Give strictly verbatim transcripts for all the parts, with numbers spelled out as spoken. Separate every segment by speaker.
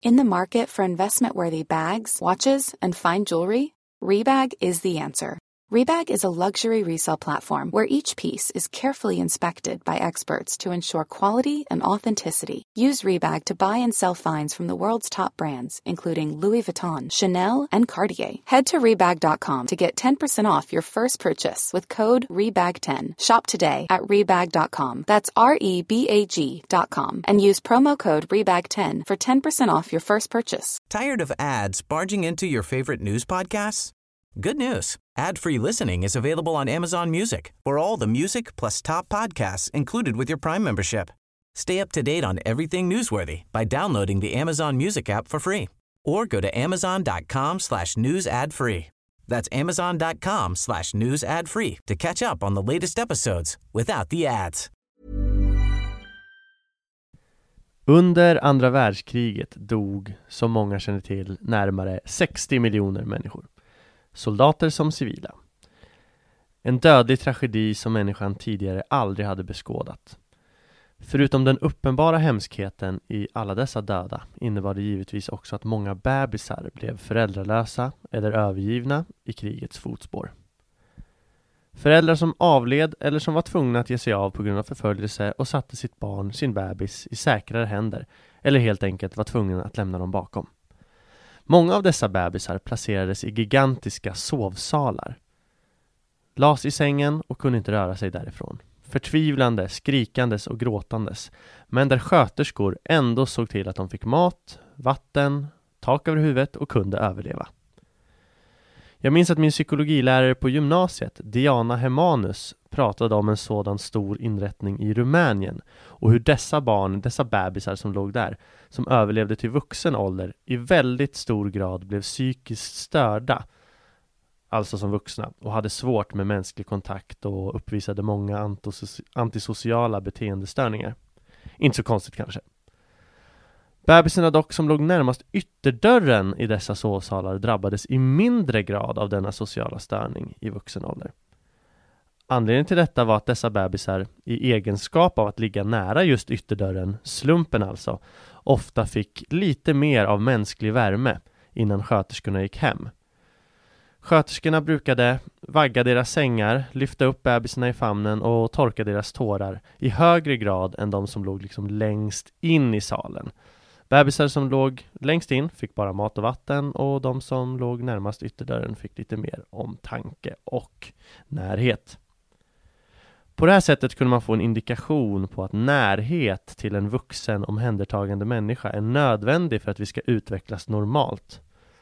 Speaker 1: In the market for investment-worthy bags, watches, and fine jewelry, Rebag is the answer. Rebag is a luxury resale platform where each piece is carefully inspected by experts to ensure quality and authenticity. Use Rebag to buy and sell finds from the world's top brands, including Louis Vuitton, Chanel, and Cartier. Head to Rebag dot com to get ten percent off your first purchase with code rebag ten. Shop today at rebag dot com. That's R E B A G dot com. And use promo code rebag ten for ten percent off your first purchase.
Speaker 2: Tired of ads barging into your favorite news podcasts? Good news. Ad-free listening is available on Amazon Music for all the music plus top podcasts included with your Prime membership. Stay up to date on everything newsworthy by downloading the Amazon Music app for free or go to amazon.com slash news ad free. That's amazon.com slash news ad free to catch up on the latest episodes without the ads.
Speaker 3: Under andra världskriget dog, som många känner till, närmare sextio miljoner människor. Soldater som civila. En dödlig tragedi som människan tidigare aldrig hade beskådat. Förutom den uppenbara hemskheten i alla dessa döda innebar det givetvis också att många bebisar blev föräldralösa eller övergivna i krigets fotspår. Föräldrar som avled eller som var tvungna att ge sig av på grund av förföljelse och satte sitt barn, sin bebis, i säkrare händer eller helt enkelt var tvungna att lämna dem bakom. Många av dessa bebisar placerades i gigantiska sovsalar. Las i sängen och kunde inte röra sig därifrån. Förtvivlande, skrikandes och gråtandes. Men där sköterskor ändå såg till att de fick mat, vatten, tak över huvudet och kunde överleva. Jag minns att min psykologilärare på gymnasiet, Diana Hemanus, pratade om en sådan stor inrättning i Rumänien och hur dessa barn, dessa bebisar som låg där, som överlevde till vuxen ålder, i väldigt stor grad blev psykiskt störda, alltså som vuxna, och hade svårt med mänsklig kontakt och uppvisade många antos- antisociala beteendestörningar. Inte så konstigt kanske. Bebisarna dock som låg närmast ytterdörren i dessa sovsalar drabbades i mindre grad av denna sociala störning i vuxen ålder. Anledningen till detta var att dessa bebisar, i egenskap av att ligga nära just ytterdörren, slumpen alltså, ofta fick lite mer av mänsklig värme innan sköterskorna gick hem. Sköterskorna brukade vagga deras sängar, lyfta upp bebisarna i famnen och torka deras tårar i högre grad än de som låg liksom längst in i salen. Bebisar som låg längst in fick bara mat och vatten och de som låg närmast ytterdörren fick lite mer omtanke och närhet. På det här sättet kunde man få en indikation på att närhet till en vuxen omhändertagande människa är nödvändig för att vi ska utvecklas normalt.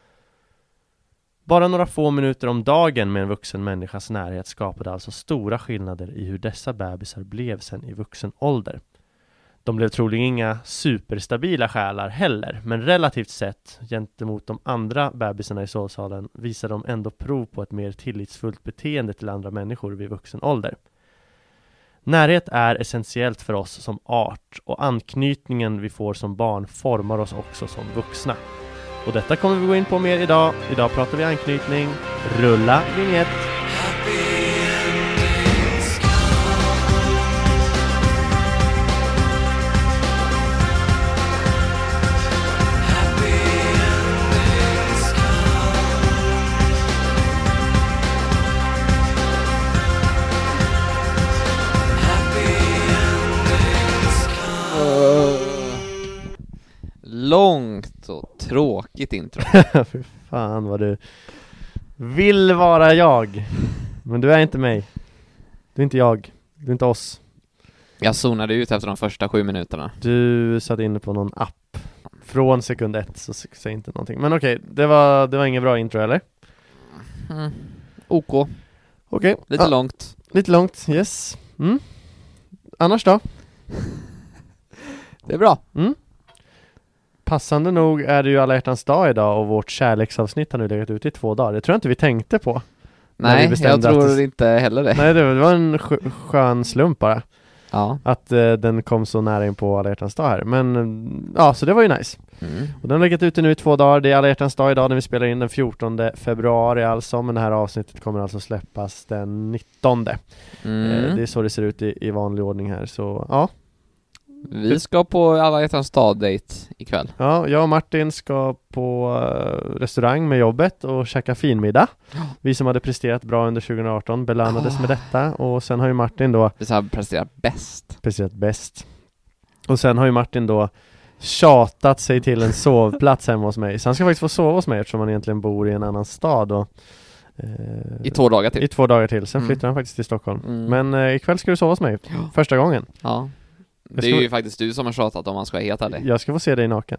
Speaker 3: Bara några få minuter om dagen med en vuxen människas närhet skapade alltså stora skillnader i hur dessa bebisar blev sen i vuxen ålder. De blev troligen inga superstabila själar heller, men relativt sett gentemot de andra bebisarna i sovsalen visar de ändå prov på ett mer tillitsfullt beteende till andra människor vid vuxen ålder. Närhet är essentiellt för oss som art och anknytningen vi får som barn formar oss också som vuxna. Och detta kommer vi gå in på mer idag. Idag pratar vi anknytning. Rulla vignett.
Speaker 4: Långt och tråkigt intro.
Speaker 3: Fy fan vad du vill vara jag. Men du är inte mig. Du är inte jag. Du är inte oss.
Speaker 4: Jag zonade ut efter de första sju minuterna.
Speaker 3: Du satt inne på någon app. Från sekund ett så säg inte någonting. Men okej, okay, det var, det var ingen bra intro eller?
Speaker 4: Mm. OK.
Speaker 3: Okej. Okay.
Speaker 4: Lite
Speaker 3: ah,
Speaker 4: långt.
Speaker 3: Lite långt, yes. Mm. Annars då?
Speaker 4: Det är bra.
Speaker 3: Mm. Passande nog är det ju alla hjärtans dag idag och vårt kärleksavsnitt har nu legat ut i två dagar. Det tror jag inte vi tänkte på.
Speaker 4: Nej, jag tror det... inte heller det.
Speaker 3: Nej, det var en skön slump bara.
Speaker 4: Ja.
Speaker 3: Att uh, den kom så nära in på alla hjärtans dag här. Men uh, ja, så det var ju nice. Mm. Och den har legat ute nu i två dagar. Det är alla hjärtans dag idag när vi spelar in den fjortonde februari alltså. Men det här avsnittet kommer alltså släppas den nittonde. Mm. Uh, det är så det ser ut i, i vanlig ordning här. Så ja.
Speaker 4: Vi ska på alla hjärtans dag-date ikväll.
Speaker 3: Ja, jag och Martin ska på uh, restaurang med jobbet och käka finmiddag. Vi som hade presterat bra under tjugo arton belönades oh. med detta. Och sen har ju Martin då...
Speaker 4: Vi som har presterat bäst.
Speaker 3: Presterat bäst. Och sen har ju Martin då tjatat sig till en sovplats hemma hos mig. Så han ska faktiskt få sova hos mig eftersom han egentligen bor i en annan stad. Och,
Speaker 4: uh, I två dagar till.
Speaker 3: I två dagar till. Sen
Speaker 4: mm.
Speaker 3: flyttar han faktiskt till Stockholm.
Speaker 4: Mm.
Speaker 3: Men uh, ikväll ska du sova hos mig.
Speaker 4: Ja.
Speaker 3: Första gången.
Speaker 4: Ja. Det är ju faktiskt du som har tjatat om man ska vara helt ärlig.
Speaker 3: Jag ska få se dig naken.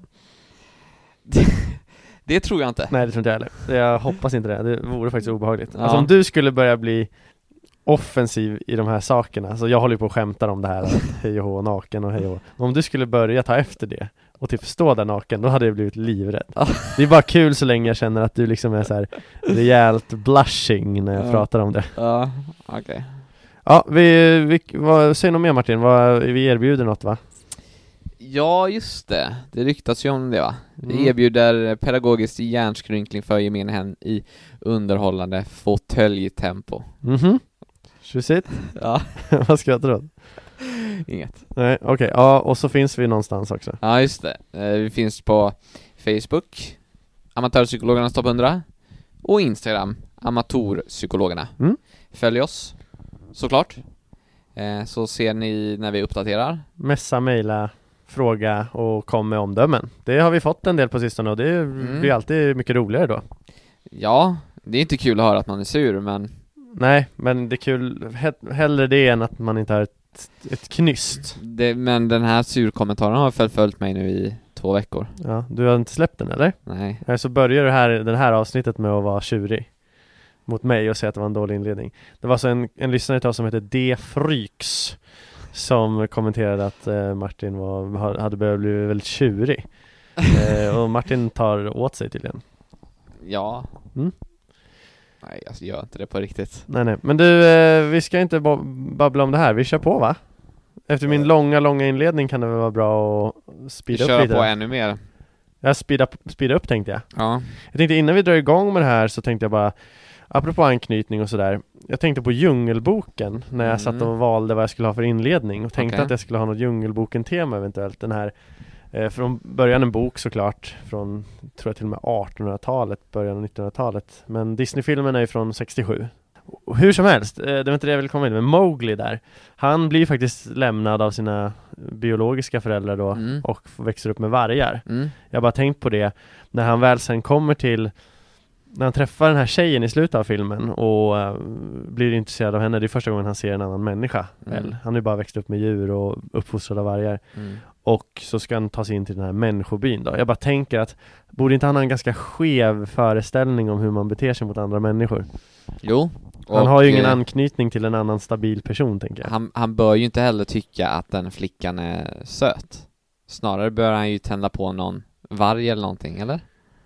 Speaker 4: Det, det tror jag inte.
Speaker 3: Nej, det tror inte jag heller. Jag hoppas inte det. Det vore faktiskt obehagligt.
Speaker 4: Ja.
Speaker 3: Alltså om du skulle börja bli offensiv i de här sakerna. Så jag håller ju på att skämta om det här. Hej och hå, naken och hej och hå. Om du skulle börja ta efter det och typ stå där naken, då hade jag blivit livrädd. Ja. Det är bara kul så länge jag känner att du liksom är så här rejält blushing när jag ja. pratar om det.
Speaker 4: Ja, okej. Okay.
Speaker 3: Ja, vi, vi vad, säg något mer Martin, vad, vi erbjuder något va?
Speaker 4: Ja, just det. Det ryktas ju om det va? Vi
Speaker 3: mm.
Speaker 4: erbjuder pedagogisk hjärnskrynkling för gemene i underhållande fåtöljtempo.
Speaker 3: Mhm. Tjusigt.
Speaker 4: Ja.
Speaker 3: Vad ska jag tro?
Speaker 4: Inget.
Speaker 3: Nej, okej. Okay. Ja, och så finns vi någonstans också.
Speaker 4: Ja, just det. Vi finns på Facebook, Amatörpsykologernas topp hundra, och Instagram, Amatörpsykologerna.
Speaker 3: Mm.
Speaker 4: Följ oss, såklart. Eh, så ser ni när vi uppdaterar.
Speaker 3: Messa, mejla, fråga och kom med omdömen. Det har vi fått en del på sistone och det mm. blir alltid mycket roligare då.
Speaker 4: Ja, det är inte kul att höra att man är sur, men...
Speaker 3: Nej, men det är kul. He- hellre det än att man inte har ett, ett knyst.
Speaker 4: Det, men den här surkommentaren har föl- följt mig nu i två veckor.
Speaker 3: Ja, du har inte släppt den, eller?
Speaker 4: Nej.
Speaker 3: Nej, så börjar det här, den här avsnittet med att vara tjurig mot mig och säga att det var en dålig inledning. Det var så en, en lyssnare till oss som heter D. Fryx som kommenterade att eh, Martin var, hade börjat bli väldigt tjurig. eh, och Martin tar åt sig tydligen.
Speaker 4: Ja.
Speaker 3: Mm?
Speaker 4: Nej, jag gör inte det på riktigt.
Speaker 3: Nej, nej. Men du, eh, vi ska inte bo- babbla om det här. Vi kör på, va? Efter min långa, långa inledning kan det väl vara bra att speeda upp lite.
Speaker 4: Köra på ännu mer.
Speaker 3: Jag speeda, speeda upp tänkte jag.
Speaker 4: Ja.
Speaker 3: Jag tänkte innan vi drar igång med det här så tänkte jag bara, apropå anknytning och sådär, jag tänkte på Djungelboken när jag mm. satt och valde vad jag skulle ha för inledning och tänkte okay. att jag skulle ha något Djungelboken-tema eventuellt. Den här, eh, från början en bok såklart, från tror jag till och med artonhundratalet, början av nittonhundratalet. Men Disney-filmen är ju från sextiosju. Och hur som helst, eh, det var inte det jag ville komma in med. Mowgli där, han blir faktiskt lämnad av sina biologiska föräldrar då mm. och växer upp med vargar. Mm. Jag har bara tänkt på det, när han väl sen kommer till, när han träffar den här tjejen i slutet av filmen och uh, blir intresserad av henne, det är första gången han ser en annan människa. Mm. Väl? Han har ju bara växt upp med djur och uppfostrad av vargar. Mm. Och så ska han ta sig in till den här människobyn då. Jag bara tänker att, borde inte han ha en ganska skev föreställning om hur man beter sig mot andra människor?
Speaker 4: Jo.
Speaker 3: Han har ju ingen anknytning till en annan stabil person, tänker jag.
Speaker 4: Han, han bör ju inte heller tycka att den flickan är söt. Snarare bör han ju tända på någon varg eller någonting, eller?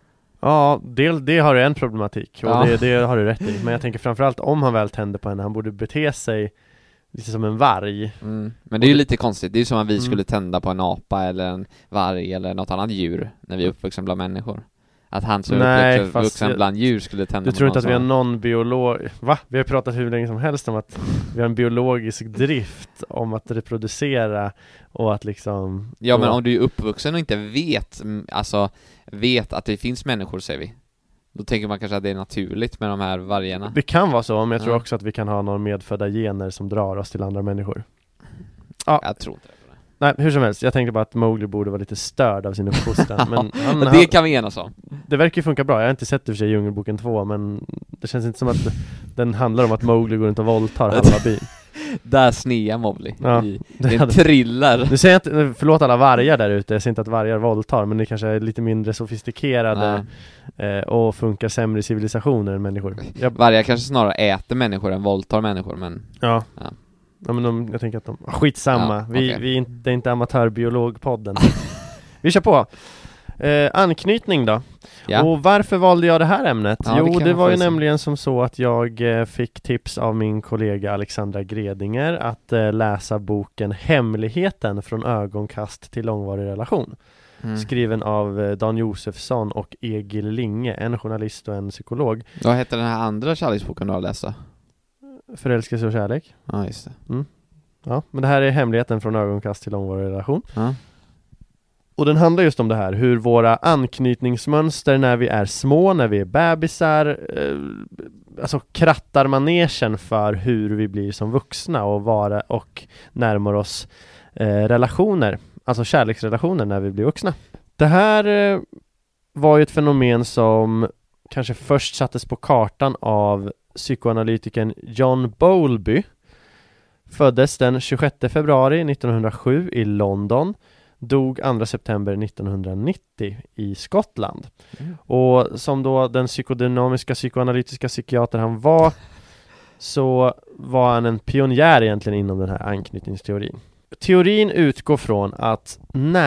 Speaker 3: Ja, det, det har du en problematik och
Speaker 4: ja.
Speaker 3: det, det har du rätt i. Men jag tänker framförallt om han väl tänder på henne, han borde bete sig lite som en varg.
Speaker 4: Mm. Men det är ju lite konstigt. Det är ju som att vi mm. skulle tända på en apa eller en varg eller något annat djur när vi är uppvuxna bland människor. Att han som är uppvuxen bland djur skulle tända.
Speaker 3: Du tror inte att vi har någon biolog... Va? Vi har pratat hur länge som helst om att vi har en biologisk drift om att reproducera och att liksom...
Speaker 4: Ja, men om du är uppvuxen och inte vet, alltså vet att det finns människor, säger vi. Då tänker man kanske att det är naturligt med de här vargarna.
Speaker 3: Det kan vara så, men jag tror ja. också att vi kan ha några medfödda gener som drar oss till andra människor.
Speaker 4: Ja. Jag tror inte det.
Speaker 3: Nej, hur som helst. Jag tänkte bara att Mowgli borde vara lite störd av sin uppfostran. Men han,
Speaker 4: det kan vi enas om.
Speaker 3: Det verkar ju funka bra. Jag har inte sett det för sig i Djungelboken två, men det känns inte som att den handlar om att Mowgli går runt och våldtar halva byn.
Speaker 4: Där snea Mowgli.
Speaker 3: Ja,
Speaker 4: I, det är en thriller.
Speaker 3: Nu säger jag inte, förlåt alla vargar där ute, jag säger inte att vargar våldtar, men det kanske är lite mindre sofistikerade eh, och funkar sämre i civilisationer än människor.
Speaker 4: Jag... Vargar kanske snarare äter människor än våldtar människor, men...
Speaker 3: Ja. ja. Ja, men de, jag tänker att de... Skitsamma, ja, vi, okay. vi är inte, det är inte amatörbiologpodden. Vi kör på. Eh, anknytning då. Ja. Och varför valde jag det här ämnet? Ja, jo, det, det var ju nämligen som så att jag eh, fick tips av min kollega Alexandra Gredinger att eh, läsa boken Hemligheten från ögonkast till långvarig relation. Mm. Skriven av eh, Dan Josefsson och Egil Linge, en journalist och en psykolog.
Speaker 4: Vad heter den här andra kärleksboken du har läst då?
Speaker 3: Förälskelse och kärlek.
Speaker 4: Ja, just det.
Speaker 3: Mm. Ja, men det här är hemligheten från ögonkast till långvarig relation.
Speaker 4: Ja.
Speaker 3: Och den handlar just om det här, hur våra anknytningsmönster när vi är små, när vi är bebisar, eh, alltså krattar manegen för hur vi blir som vuxna och vara och närmar oss eh, relationer, alltså kärleksrelationer när vi blir vuxna. Det här eh, var ju ett fenomen som kanske först sattes på kartan av psykoanalytikern John Bowlby. Föddes den tjugosjätte februari nittonhundrasju i London. Dog andra september nittonhundranittio i Skottland. Mm. Och som då den psykodynamiska psykoanalytiska psykiater han var, så var han en pionjär egentligen inom den här anknytningsteorin. Teorin utgår från att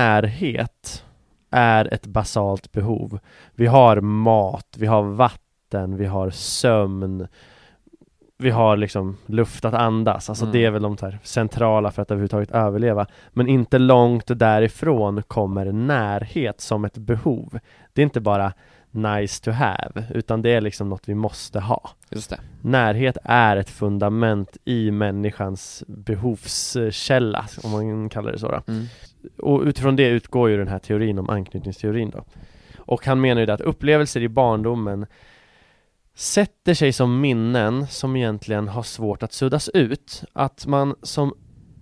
Speaker 3: närhet är ett basalt behov. Vi har mat, vi har vatten, vi har sömn, vi har liksom luft att andas. Alltså mm. det är väl de här centrala för att överhuvudtaget överleva. Men inte långt därifrån kommer närhet som ett behov. Det är inte bara nice to have, utan det är liksom något vi måste ha.
Speaker 4: Just det.
Speaker 3: Närhet är ett fundament i människans behovskälla, om man kallar det så då. Mm. Och utifrån det utgår ju den här teorin om anknytningsteorin då. Och han menar ju det att upplevelser i barndomen sätter sig som minnen som egentligen har svårt att suddas ut. Att man som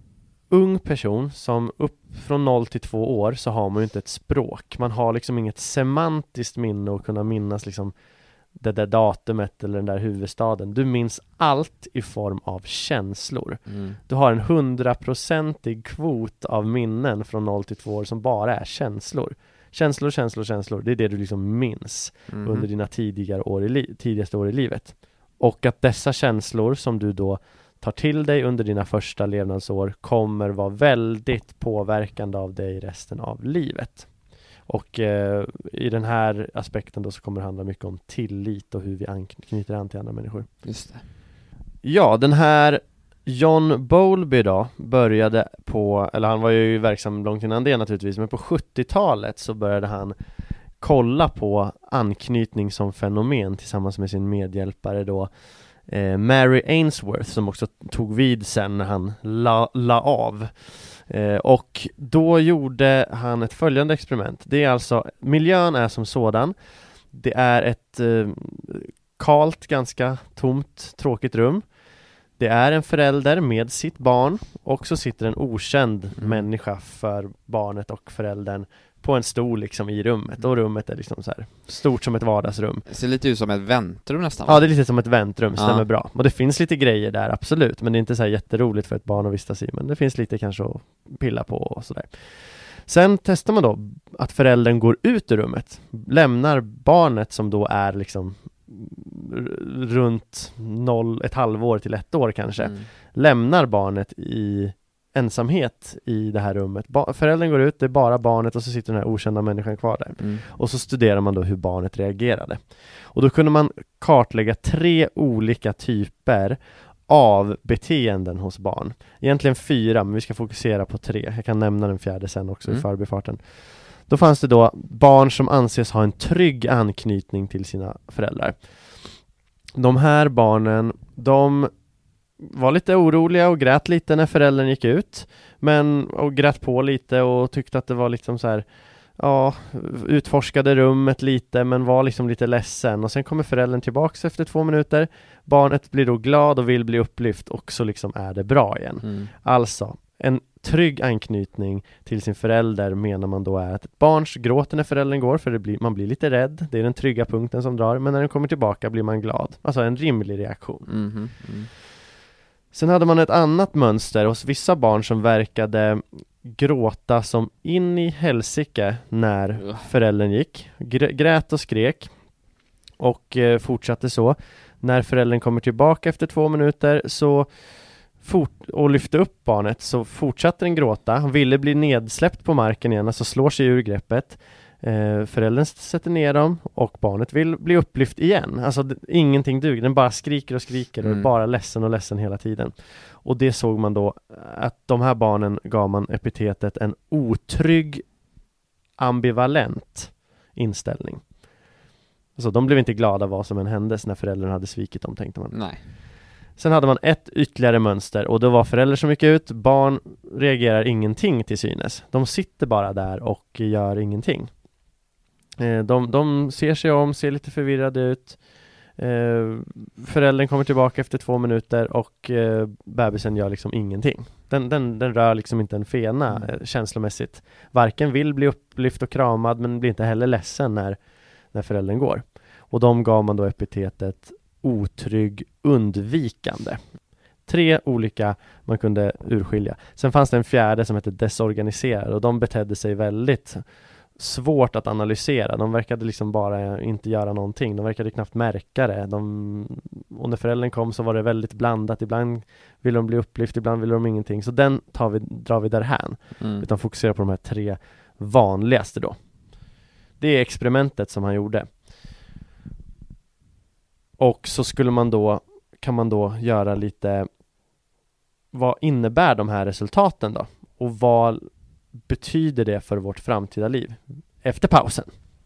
Speaker 3: ung person, som upp från noll till två år, så har man ju inte ett språk. Man har liksom inget semantiskt minne att kunna minnas liksom det där datumet eller den där huvudstaden. Du minns allt i form av känslor. Mm. Du har en hundraprocentig kvot av minnen från noll till två år som bara är känslor. Känslor, känslor, känslor. Det är det du liksom minns mm. under dina tidigare år i li- tidigaste år i livet. Och att dessa känslor som du då tar till dig under dina första levnadsår kommer vara väldigt påverkande av dig resten av livet. Och eh, i den här aspekten då så kommer det handla mycket om tillit och hur vi anknyter an till andra människor.
Speaker 4: Just det.
Speaker 3: Ja, den här John Bowlby då började på, eller han var ju verksam långt innan det naturligtvis, men på sjuttiotalet så började han kolla på anknytning som fenomen tillsammans med sin medhjälpare då eh, Mary Ainsworth, som också tog vid sen när han la, la av. Eh, och då gjorde han ett följande experiment. Det är alltså, miljön är som sådan. Det är ett eh, kalt, ganska tomt, tråkigt rum. Det är en förälder med sitt barn, och så sitter en okänd mm. människa för barnet och föräldern på en stol liksom i rummet. Och rummet är liksom så här stort som ett vardagsrum.
Speaker 4: Det ser lite ut som ett väntrum nästan.
Speaker 3: Ja, det är lite som ett väntrum, stämmer ja. bra. Och det finns lite grejer där, absolut. Men det är inte så här jätteroligt för ett barn att vistas i. Men det finns lite kanske att pilla på och sådär. Sen testar man då att föräldern går ut ur rummet. Lämnar barnet som då är liksom runt noll, ett halvår till ett år kanske. Mm. Lämnar barnet i ensamhet i det här rummet. Ba- föräldern går ut, det är bara barnet, och så sitter den här okända människan kvar där. Mm. Och så studerar man då hur barnet reagerade. Och då kunde man kartlägga tre olika typer av beteenden hos barn. Egentligen fyra, men vi ska fokusera på tre. Jag kan nämna den fjärde sen också mm. i förbifarten. Då fanns det då barn som anses ha en trygg anknytning till sina föräldrar. De här barnen, de var lite oroliga och grät lite när föräldern gick ut. Men, och grät på lite och tyckte att det var liksom så här, ja, utforskade rummet lite, men var liksom lite ledsen. Och sen kommer föräldern tillbaka efter två minuter. Barnet blir då glad och vill bli upplyft, och så liksom är det bra igen. Mm. Alltså, en trygg anknytning till sin förälder menar man då är att ett barns gråter när föräldern går, för det blir, man blir lite rädd. Det är den trygga punkten som drar, men när den kommer tillbaka blir man glad. Alltså en rimlig reaktion. Mm-hmm. Mm. Sen hade man ett annat mönster hos vissa barn som verkade gråta som in i helsike när föräldern gick. Gr- grät och skrek och eh, fortsatte så. När föräldern kommer tillbaka efter två minuter så fort- och lyfte upp barnet, så fortsatte den gråta. Han ville bli nedsläppt på marken igen, alltså slår sig ur greppet. Eh, föräldern sätter ner dem och barnet vill bli upplyft igen. Alltså d- ingenting duger, den bara skriker och skriker och mm. är bara ledsen och ledsen hela tiden. Och det såg man då, att de här barnen gav man epitetet en otrygg ambivalent inställning. Alltså de blev inte glada vad som än händes när föräldern hade svikit dem, tänkte man.
Speaker 4: Nej.
Speaker 3: Sen hade man ett ytterligare mönster och det var föräldrar som gick ut. Barn reagerar ingenting till synes. De sitter bara där och gör ingenting. Eh, de, de ser sig om, ser lite förvirrade ut. Eh, föräldern kommer tillbaka efter två minuter och eh, bebisen gör liksom ingenting. Den, den, den rör liksom inte en fena mm. eh, känslomässigt. Varken vill bli upplyft och kramad, men blir inte heller ledsen när, när föräldern går. Och de gav man då epitetet otrygg, undvikande. Tre olika man kunde urskilja. Sen fanns det en fjärde som hette desorganiserad och de betedde sig väldigt svårt att analysera. De verkade liksom bara inte göra någonting. De verkade knappt märka det. De, och när föräldern kom så var det väldigt blandat. Ibland ville de bli upplyft, ibland ville de ingenting. Så den tar vi, drar vi därhän. Mm. Utan fokuserar på de här tre vanligaste då. Det är experimentet som han gjorde. Och så skulle man då, kan man då göra lite, vad innebär de här resultaten då? Och vad betyder det för vårt framtida liv? Efter pausen.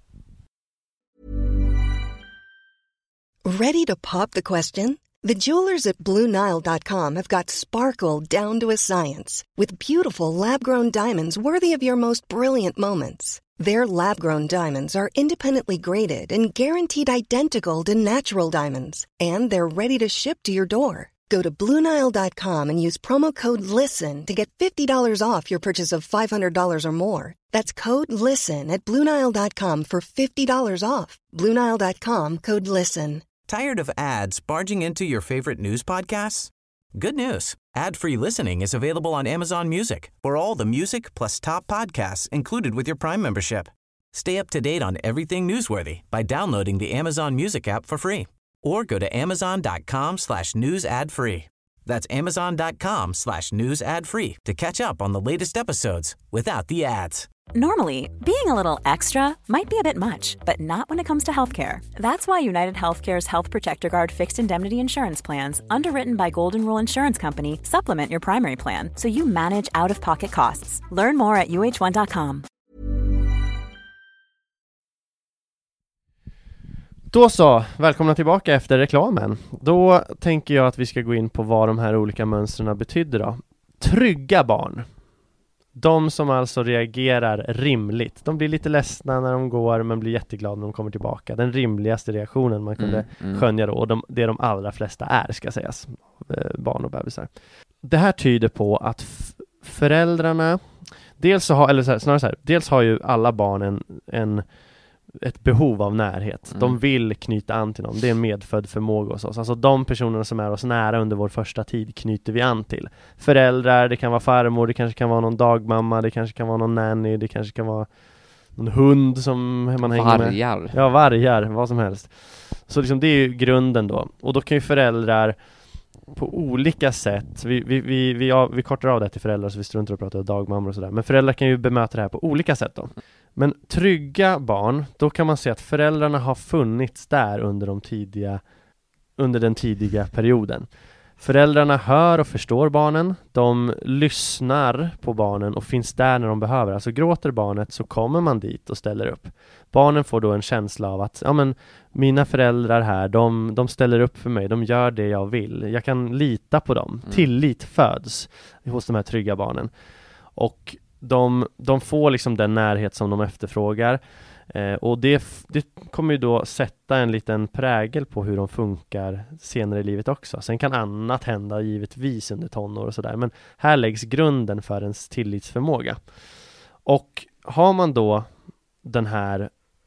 Speaker 5: Ready to pop the question? The jewelers at Blue Nile dot com have got sparkle down to a science with beautiful lab-grown diamonds worthy of your most brilliant moments. Their lab-grown diamonds are independently graded and guaranteed identical to natural diamonds, and they're ready to ship to your door. Go to Blue Nile dot com and use promo code LISTEN to get fifty dollars off your purchase of five hundred dollars or more. That's code LISTEN at Blue Nile dot com for fifty dollars off. Blue Nile dot com, code LISTEN.
Speaker 2: Tired of ads barging into your favorite news podcasts? Good news. Ad-free listening is available on Amazon Music for all the music plus top podcasts included with your Prime membership. Stay up to date on everything newsworthy by downloading the Amazon Music app for free or go to amazon.com slash news ad free. That's amazon.com slash news ad free to catch up on the latest episodes without the ads.
Speaker 6: Normally, being a little extra might be a bit much, but not when it comes to healthcare. That's why United Healthcare's Health Protector Guard fixed indemnity insurance plans, underwritten by Golden Rule Insurance Company, supplement your primary plan so you manage out-of-pocket costs. Learn more at U H one dot com.
Speaker 3: Då så, välkomna tillbaka efter reklamen. Då tänker jag att vi ska gå in på vad de här olika mönstren betyder då. Trygga barn. De som alltså reagerar rimligt. De blir lite ledsna när de går men blir jätteglada när de kommer tillbaka. Den rimligaste reaktionen man kunde mm, mm. skönja då. Och de, det de allra flesta är, ska sägas. Barn och bebisar. Det här tyder på att f- föräldrarna dels så har, eller så här, snarare så här, dels har ju alla barn en, en ett behov av närhet. Mm. De vill knyta an till någon. Det är en medfödd förmåga hos oss. Alltså de personerna som är oss nära under vår första tid knyter vi an till. Föräldrar, det kan vara farmor, det kanske kan vara någon dagmamma, det kanske kan vara någon nanny, det kanske kan vara någon hund som man hänger med.
Speaker 4: Vargar.
Speaker 3: Ja, vargar, vad som helst. Så liksom det är ju grunden då. Och då kan ju föräldrar på olika sätt, vi, vi, vi, vi, ja, vi kortar av det till föräldrar så vi struntar och pratar om dagmammor och sådär. Men föräldrar kan ju bemöta det här på olika sätt då. Men trygga barn, då kan man se att föräldrarna har funnits där under, de tidiga, under den tidiga perioden. Föräldrarna hör och förstår barnen, de lyssnar på barnen och finns där när de behöver. Alltså gråter barnet så kommer man dit och ställer upp. Barnen får då en känsla av att ja, men, mina föräldrar här, de, de ställer upp för mig, de gör det jag vill. Jag kan lita på dem. Mm. Tillit föds hos de här trygga barnen. Och de, de får liksom den närhet som de efterfrågar. Eh, och det, det kommer ju då sätta en liten prägel på hur de funkar senare i livet också. Sen kan annat hända givetvis under tonår och sådär. Men här läggs grunden för ens tillitsförmåga. Och har man då den här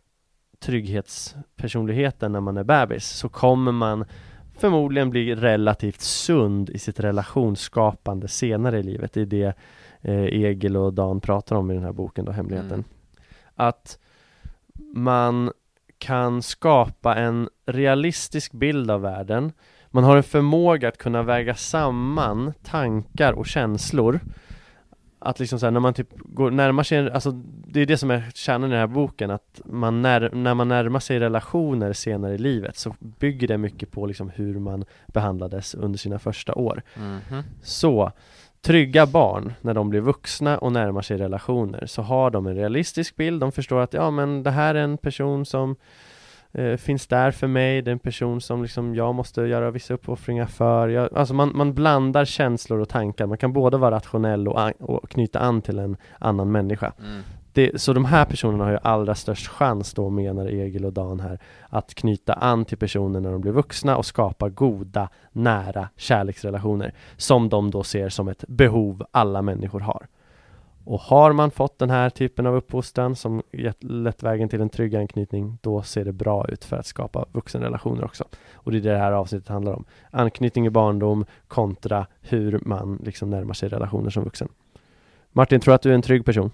Speaker 3: trygghetspersonligheten när man är bebis så kommer man förmodligen bli relativt sund i sitt relationsskapande senare i livet. Det är det eh, Egil och Dan pratar om i den här boken då, Hemligheten. Mm. Att man kan skapa en realistisk bild av världen. Man har en förmåga att kunna väga samman tankar och känslor. Att liksom så här, när man typ går närmar sig, alltså det är det som är kärnan i den här boken, att man när, när man närmar sig relationer senare i livet så bygger det mycket på liksom hur man behandlades under sina första år. Mm-hmm. Så trygga barn, när de blir vuxna och närmar sig relationer, så har de en realistisk bild. De förstår att ja, men det här är en person som eh, finns där för mig. Det är en person som liksom jag måste göra vissa uppoffringar för. Jag, alltså man, man blandar känslor och tankar. Man kan både vara rationell och, an, och knyta an till en annan människa. Mm. Det, så de här personerna har ju allra störst chans då, menar Egil och Dan här, att knyta an till personer när de blir vuxna och skapa goda, nära kärleksrelationer som de då ser som ett behov alla människor har. Och har man fått den här typen av uppfostran som lett vägen till en trygg anknytning, då ser det bra ut för att skapa vuxenrelationer också. Och det är det det här avsnittet handlar om. Anknytning i barndom kontra hur man liksom närmar sig relationer som vuxen. Martin, tror du att du är en trygg person?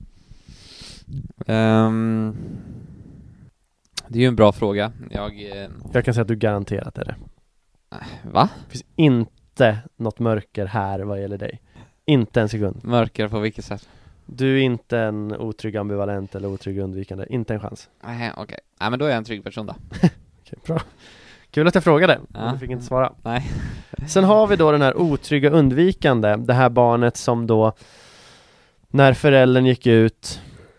Speaker 4: Um, det är ju en bra fråga. Jag, eh...
Speaker 3: Jag kan säga att du garanterat är det.
Speaker 4: Va?
Speaker 3: Det finns inte något mörker här vad gäller dig. Inte en sekund.
Speaker 4: Mörker på vilket sätt?
Speaker 3: Du är inte en otrygg ambivalent eller otrygg undvikande. Inte en chans.
Speaker 4: Nej, okej. Okay. Nej, men då är jag en trygg person då.
Speaker 3: Okej, bra. Kul att jag frågade.
Speaker 4: Ja.
Speaker 3: Du fick inte svara.
Speaker 4: Nej.
Speaker 3: Sen har vi då den här otrygga undvikande. Det här barnet som då, när föräldern gick ut,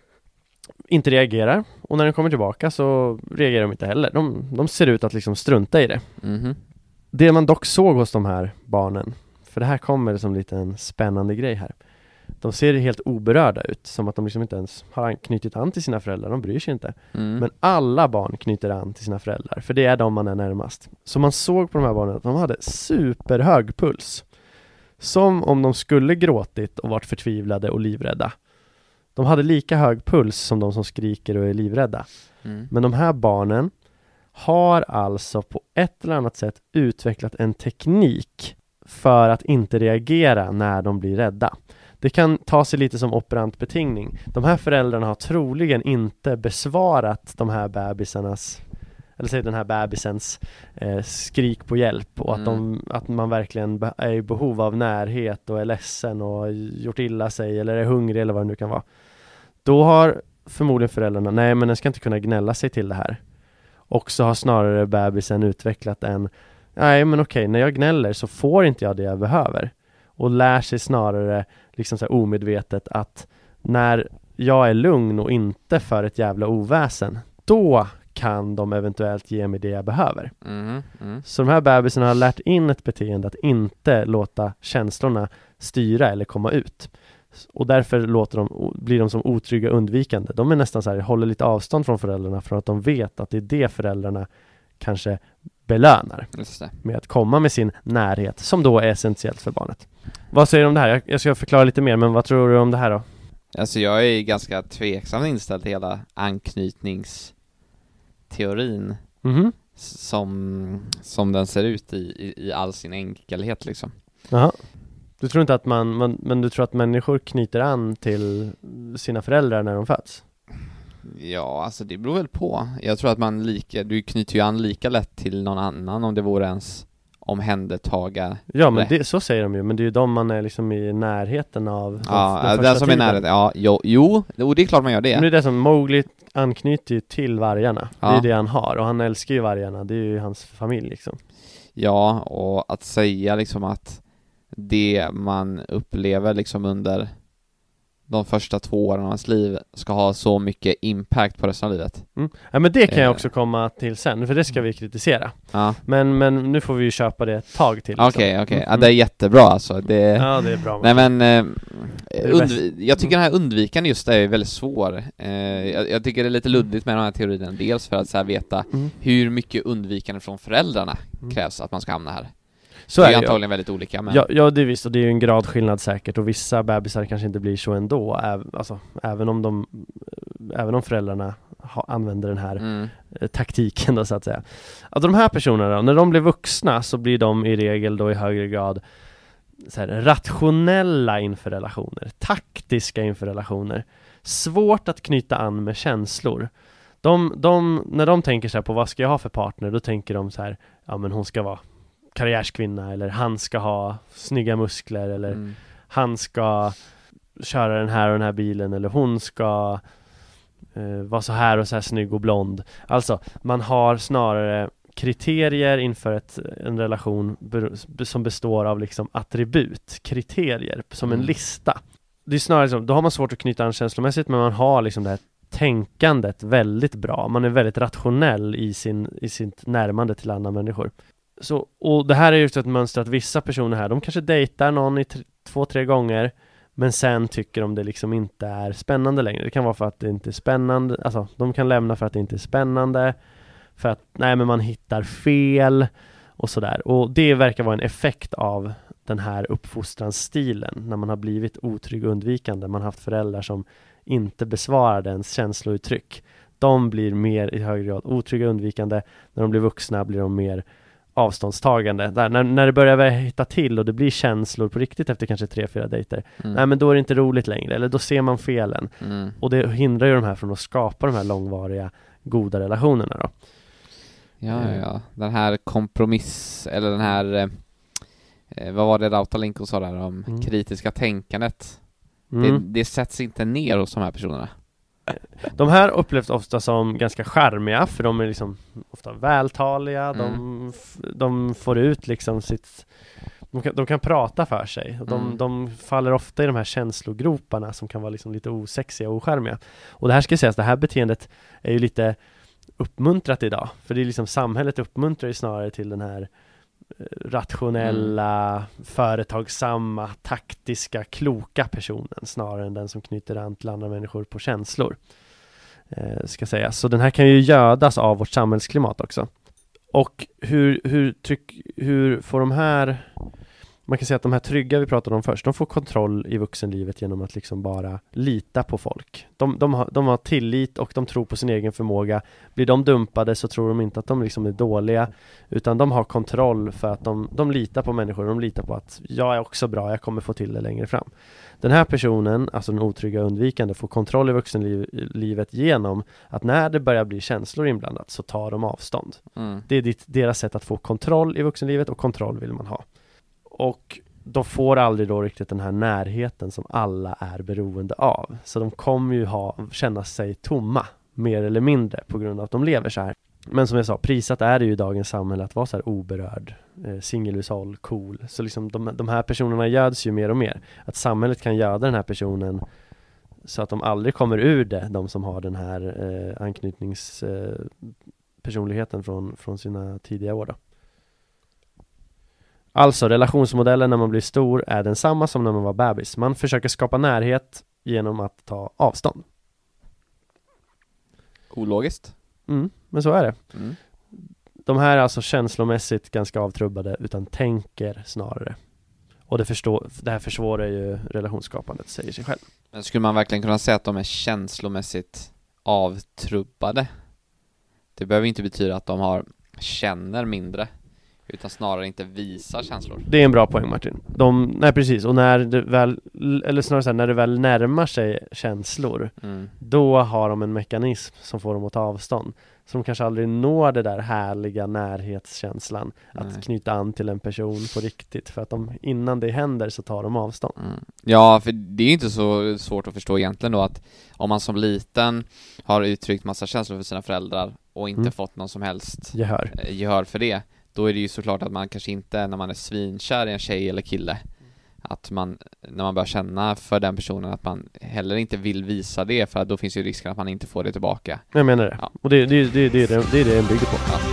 Speaker 3: inte reagerar. Och när den kommer tillbaka så reagerar de inte heller. De, de ser ut att liksom strunta i det.
Speaker 4: Mm-hmm.
Speaker 3: Det man dock såg hos de här barnen, för det här kommer som lite en spännande grej här. De ser helt oberörda ut, som att de liksom inte ens har knutit an till sina föräldrar. De bryr sig inte. Mm. Men alla barn knyter an till sina föräldrar, för det är de man är närmast. Så man såg på de här barnen att de hade superhög puls. Som om de skulle gråtit och varit förtvivlade och livrädda. De hade lika hög puls som de som skriker och är livrädda. Mm. Men de här barnen har alltså på ett eller annat sätt utvecklat en teknik för att inte reagera när de blir rädda. Det kan ta sig lite som operant betingning. De här föräldrarna har troligen inte besvarat de här bebisarnas, eller säg den här bebisens eh, skrik på hjälp, och att, mm. de, att man verkligen är i behov av närhet och är ledsen och gjort illa sig eller är hungrig eller vad det nu kan vara. Då har förmodligen föräldrarna, nej men den ska inte kunna gnälla sig till det här. Och så har snarare bebisen utvecklat en, nej men okej, när jag gnäller så får inte jag det jag behöver. Och lär sig snarare liksom så här omedvetet att när jag är lugn och inte för ett jävla oväsen, då kan de eventuellt ge mig det jag behöver. Mm, mm. Så de här bebisarna har lärt in ett beteende att inte låta känslorna styra eller komma ut. Och därför låter de, blir de som otrygga undvikande. De är nästan så här, håller lite avstånd från föräldrarna för att de vet att det är det föräldrarna kanske belönar.
Speaker 4: Just det.
Speaker 3: Med att komma med sin närhet, som då är essentiellt för barnet. Vad säger du om det här? Jag, jag ska förklara lite mer, men vad tror du om det här då?
Speaker 4: Alltså jag är ganska tveksam inställd till hela anknytningsteorin mm-hmm. som, som den ser ut i, i, i all sin enkelhet liksom.
Speaker 3: Jaha. Du tror inte att man, man, men du tror att människor knyter an till sina föräldrar när de föds?
Speaker 4: Ja, alltså det beror väl på. Jag tror att man lika, du knyter ju an lika lätt till någon annan om det vore ens omhändertaga.
Speaker 3: Ja, men det, så säger de ju. Men det är ju de man är liksom i närheten av.
Speaker 4: Ja, den, den som tiden. är närheten. Ja, jo, jo, det är klart man gör det.
Speaker 3: Men det är det som Mowgli anknyter ju till vargarna. Ja. Det är det han har. Och han älskar ju vargarna. Det är ju hans familj liksom.
Speaker 4: Ja, och att säga liksom att det man upplever liksom under de första två åren av hans liv ska ha så mycket impact på resten av livet. Mm.
Speaker 3: Ja, men det kan jag också komma till sen, för det ska vi kritisera. Ja. Men, men nu får vi ju köpa det ett tag till.
Speaker 4: Okej, okej. Okay, okay. Ja, det är jättebra alltså. Det...
Speaker 3: Ja, det är bra.
Speaker 4: Nej, men eh, undv- jag tycker den här undvikande just är väldigt svår. Eh, jag, jag tycker det är lite luddigt med den här teorin. Dels för att så här, veta mm. hur mycket undvikande från föräldrarna mm. krävs att man ska hamna här. Så det är, är antagligen ja. väldigt olika. Men...
Speaker 3: Ja, ja, det är visst, och det är ju en gradskillnad säkert. Och vissa bebisar kanske inte blir så ändå. Äv, alltså, även om de även om föräldrarna ha, använder den här mm. eh, taktiken då, så att säga. Alltså, de här personerna då, när de blir vuxna så blir de i regel då i högre grad så här, rationella inför relationer. Taktiska inför relationer. Svårt att knyta an med känslor. De, de, när de tänker så här på vad ska jag ha för partner, då tänker de så här, ja men hon ska vara karriärskvinna, eller han ska ha snygga muskler, eller mm. han ska köra den här och den här bilen, eller hon ska eh, vara så här och så här snygg och blond. Alltså, man har snarare kriterier inför ett, en relation be- som består av liksom attribut, kriterier som mm. en lista. Det är snarare liksom, då har man svårt att knyta an känslomässigt, men man har liksom det här tänkandet väldigt bra. Man är väldigt rationell i, sin, i sitt närmande till andra människor. Så, och det här är just ett mönster att vissa personer här, de kanske dejtar någon i t- två, tre gånger, men sen tycker de det liksom inte är spännande längre. Det kan vara för att det inte är spännande, alltså de kan lämna för att det inte är spännande, för att nej men man hittar fel och sådär. Och det verkar vara en effekt av den här uppfostransstilen, när man har blivit otrygg och undvikande. Man har haft föräldrar som inte besvarar ens känslouttryck. De blir mer i högre grad otrygga och undvikande. När de blir vuxna blir de mer avståndstagande. Där, när, när det börjar hitta till och det blir känslor på riktigt efter kanske tre, fyra dejter. Mm. Nej, men då är det inte roligt längre. Eller då ser man felen. Mm. Och det hindrar ju de här från att skapa de här långvariga, goda relationerna då.
Speaker 4: Ja, ja, ja. Den här kompromiss, eller den här eh, vad var det Rautalinko sa där om mm. kritiska tänkandet. Mm. Det, det sätts inte ner hos de här personerna.
Speaker 3: De här upplevs ofta som ganska charmiga, för de är liksom ofta vältaliga, mm. de, de får ut liksom sitt, de kan, de kan prata för sig, de, mm. de faller ofta i de här känslogroparna som kan vara liksom lite osexiga och ocharmiga. Och det här ska sägas, det här beteendet är ju lite uppmuntrat idag, för det är liksom samhället uppmuntrar ju snarare till den här rationella, mm. företagsamma, taktiska, kloka personen snarare än den som knyter an till andra människor på känslor. Eh, ska säga. Så den här kan ju gödas av vårt samhällsklimat också. Och hur, hur, tryck, hur får de här, man kan säga att de här trygga vi pratade om först, de får kontroll i vuxenlivet genom att liksom bara lita på folk. De, de, har, de har tillit och de tror på sin egen förmåga. Blir de dumpade så tror de inte att de liksom är dåliga, utan de har kontroll för att de, de litar på människor. De litar på att jag är också bra, jag kommer få till det längre fram. Den här personen, alltså den otrygga undvikande, får kontroll i vuxenlivet genom att när det börjar bli känslor inblandat så tar de avstånd. Mm. Det är ditt, deras sätt att få kontroll i vuxenlivet, och kontroll vill man ha. Och de får aldrig då riktigt den här närheten som alla är beroende av. Så de kommer ju ha, känna sig tomma, mer eller mindre, på grund av att de lever så här. Men som jag sa, prisat är det ju i dagens samhälle att vara så här oberörd, eh, singelhushåll, cool. Så liksom de, de här personerna göds ju mer och mer. Att samhället kan göda den här personen så att de aldrig kommer ur det, de som har den här eh, anknytningspersonligheten eh, från, från sina tidiga år då. Alltså, relationsmodellen när man blir stor är densamma som när man var bebis. Man försöker skapa närhet genom att ta avstånd.
Speaker 4: Ologiskt.
Speaker 3: Mm, men så är det.
Speaker 4: Mm.
Speaker 3: De här är alltså känslomässigt ganska avtrubbade, utan tänker snarare. Och det, förstår, det här försvårar ju relationsskapandet, säger sig själv.
Speaker 4: Men skulle man verkligen kunna säga att de är känslomässigt avtrubbade? Det behöver inte betyda att de har känner mindre, utan snarare inte visar känslor.
Speaker 3: Det är en bra poäng, Martin. De, nej, precis. Och när det väl, eller snarare så här, när det väl närmar sig känslor, mm. då har de en mekanism som får dem att ta avstånd. Som kanske aldrig når det där härliga närhetskänslan, nej. Att knyta an till en person på riktigt. För att de, innan det händer så tar de avstånd.
Speaker 4: Mm. Ja, för det är ju inte så svårt att förstå egentligen då, att om man som liten har uttryckt massa känslor för sina föräldrar och inte mm. fått någon som helst
Speaker 3: gehör.
Speaker 4: gehör för det, då är det ju såklart att man kanske inte, när man är svinkär i en tjej eller kille, att man, när man börjar känna för den personen, att man heller inte vill visa det, för att då finns ju risken att man inte får det tillbaka.
Speaker 3: Jag menar det. Ja. Och det, det, det, det, det, det är det den bygger på. Ja.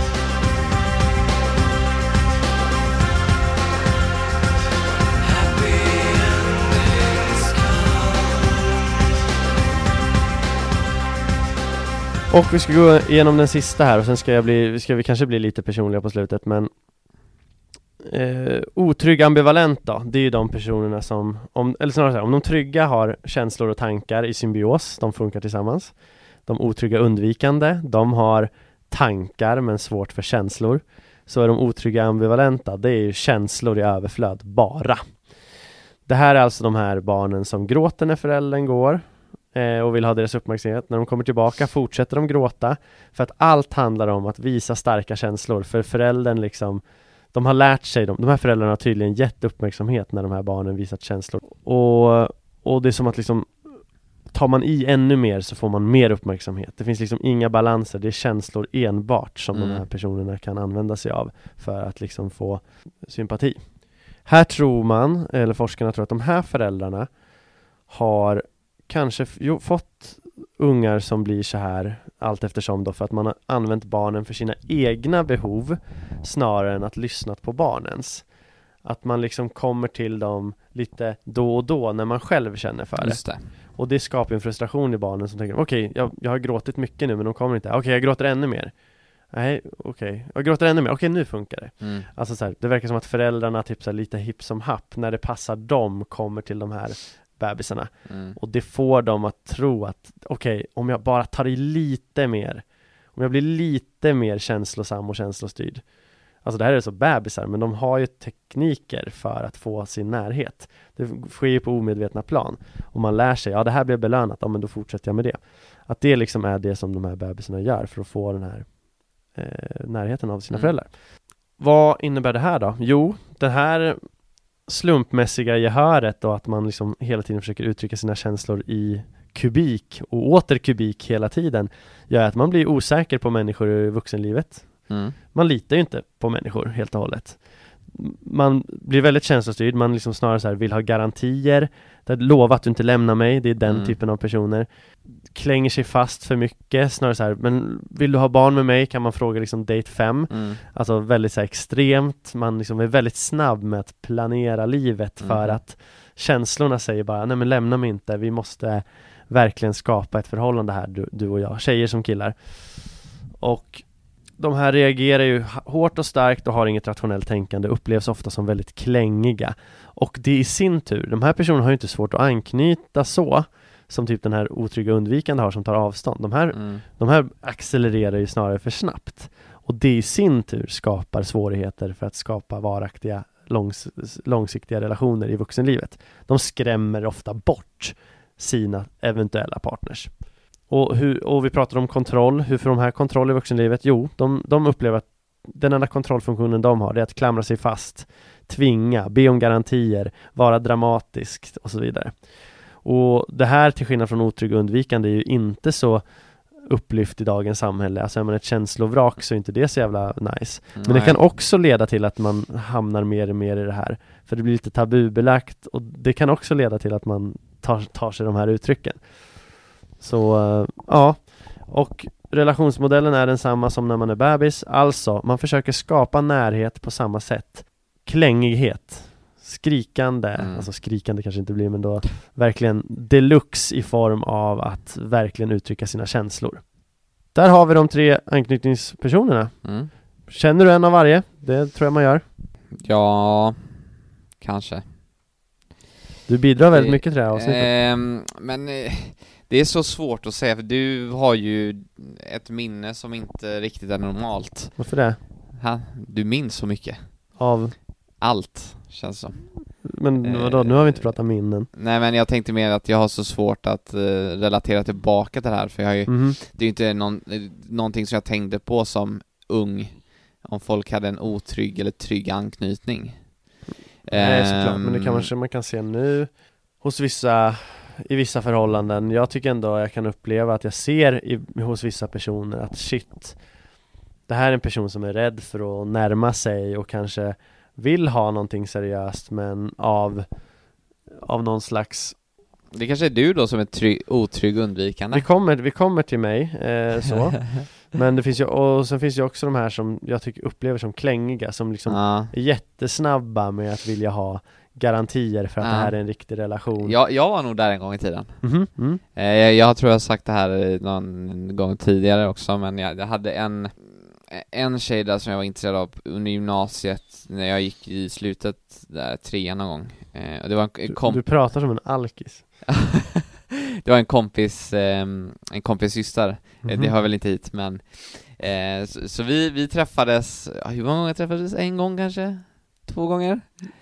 Speaker 3: Och vi ska gå igenom den sista här, och sen ska, jag bli, ska vi kanske bli lite personliga på slutet, men eh, otrygg ambivalent då, det är ju de personerna som, om, eller snarare så här, om de trygga har känslor och tankar i symbios, de funkar tillsammans. De otrygga undvikande, de har tankar men svårt för känslor. Så är de otrygga ambivalenta, det är ju känslor i överflöd bara. Det här är alltså de här barnen som gråter när föräldern går och vill ha deras uppmärksamhet. När de kommer tillbaka fortsätter de gråta, för att allt handlar om att visa starka känslor. För föräldern liksom, de har lärt sig, de, de här föräldrarna har tydligen gett uppmärksamhet när de här barnen visat känslor. Och, och det är som att liksom, tar man i ännu mer så får man mer uppmärksamhet. Det finns liksom inga balanser, det är känslor enbart som mm. de här personerna kan använda sig av för att liksom få sympati. Här tror man, eller forskarna tror att de här föräldrarna har kanske f- jo, fått ungar som blir så här allt eftersom då, för att man har använt barnen för sina egna behov snarare än att lyssna på barnens. Att man liksom kommer till dem lite då och då när man själv känner för det.
Speaker 4: Just det.
Speaker 3: Och det skapar en frustration i barnen som tänker, okej, okay, jag, jag har gråtit mycket nu men de kommer inte. Okej, okay, jag gråter ännu mer. Nej, okej. Okay. Jag gråter ännu mer. Okej, okay, nu funkar det. Mm. Alltså så här, det verkar som att föräldrarna typ så här, lite hipp som happ när det passar dem kommer till de här bebisarna. Mm. Och det får dem att tro att okej, okay, om jag bara tar i lite mer, om jag blir lite mer känslosam och känslostyrd. Alltså det här är så bebisar, men de har ju tekniker för att få sin närhet. Det sker ju på omedvetna plan. Och man lär sig, ja det här blir belönat, ja men då fortsätter jag med det. Att det liksom är det som de här bebisarna gör för att få den här eh, närheten av sina mm. föräldrar. Vad innebär det här då? Jo, det här slumpmässiga gehöret och att man liksom hela tiden försöker uttrycka sina känslor i kubik och åter kubik hela tiden gör att man blir osäker på människor i vuxenlivet. Mm. Man litar ju inte på människor helt och hållet. Man blir väldigt känslostyrd. Man liksom snarare så här vill ha garantier. Lova att du inte lämnar mig. Det är den mm. typen av personer. Klänger sig fast för mycket. Snarare så här, men vill du ha barn med mig? Kan man fråga liksom date fem. Mm. Alltså väldigt så här extremt. Man liksom är väldigt snabb med att planera livet mm. för att känslorna säger bara, nej men lämna mig inte. Vi måste verkligen skapa ett förhållande här, du, du och jag. Tjejer som killar. Och de här reagerar ju hårt och starkt och har inget rationellt tänkande, upplevs ofta som väldigt klängiga. Och det i sin tur, de här personerna har ju inte svårt att anknyta så som typ den här otrygga undvikande har som tar avstånd. De här, mm. de här accelererar ju snarare för snabbt. Och det i sin tur skapar svårigheter för att skapa varaktiga långs, långsiktiga relationer i vuxenlivet. De skrämmer ofta bort sina eventuella partners. Och, hur, och vi pratar om kontroll. Hur får de här kontroll i vuxenlivet? Jo, de, de upplever att den enda kontrollfunktionen de har är att klamra sig fast, tvinga, be om garantier, vara dramatisk och så vidare. Och det här till skillnad från otrygg undvikande är ju inte så upplyft i dagens samhälle. Alltså är man ett känslovrak så är inte det så jävla nice. Men Nej. Det kan också leda till att man hamnar mer och mer i det här. För det blir lite tabubelagt och det kan också leda till att man tar, tar sig de här uttrycken. Så ja, och relationsmodellen är densamma som när man är bebis. Alltså, man försöker skapa närhet på samma sätt. Klängighet, skrikande, mm. alltså skrikande kanske inte blir, men då verkligen deluxe i form av att verkligen uttrycka sina känslor. Där har vi de tre anknytningspersonerna. Mm. Känner du en av varje? Det tror jag man gör.
Speaker 4: Ja, kanske.
Speaker 3: Du bidrar väldigt det, mycket till det här avsnittet.
Speaker 4: Eh, men... Eh... Det är så svårt att säga, för du har ju ett minne som inte riktigt är normalt.
Speaker 3: Varför det?
Speaker 4: Ha, du minns så mycket.
Speaker 3: Av?
Speaker 4: Allt, känns som.
Speaker 3: Men vadå, nu har vi inte pratat minnen.
Speaker 4: Nej, men jag tänkte mer att jag har så svårt att uh, relatera tillbaka till det här. För jag har ju, mm. det är ju inte någon, någonting som jag tänkte på som ung. Om folk hade en otrygg eller trygg anknytning.
Speaker 3: Nej, såklart, men det kan man, man kan se nu hos vissa... i vissa förhållanden. Jag tycker ändå jag kan uppleva att jag ser i, hos vissa personer att shit, det här är en person som är rädd för att närma sig och kanske vill ha någonting seriöst, men av av någon slags...
Speaker 4: Det kanske är du då som är trygg, otrygg undvikande.
Speaker 3: Vi kommer, vi kommer till mig eh, så. Men det finns ju, och sen finns ju också de här som jag tycker upplever som klängiga, som liksom ja. är jättesnabba med att vilja ha garantier för att ja. det här är en riktig relation.
Speaker 4: Jag, jag var nog där en gång i tiden.
Speaker 3: Mm-hmm. Mm.
Speaker 4: Eh, jag, jag tror jag har sagt det här någon gång tidigare också, men jag, jag hade en en tjej där som jag var intresserad av under gymnasiet när jag gick i slutet där trean någon gång. Eh, och det var en komp-
Speaker 3: du, du pratar som en alkis.
Speaker 4: Det var en kompis eh, en kompis syster. Mm-hmm. Det hör väl inte hit, men eh, så, så vi vi träffades, hur många gånger träffades? En gång kanske? Två gånger?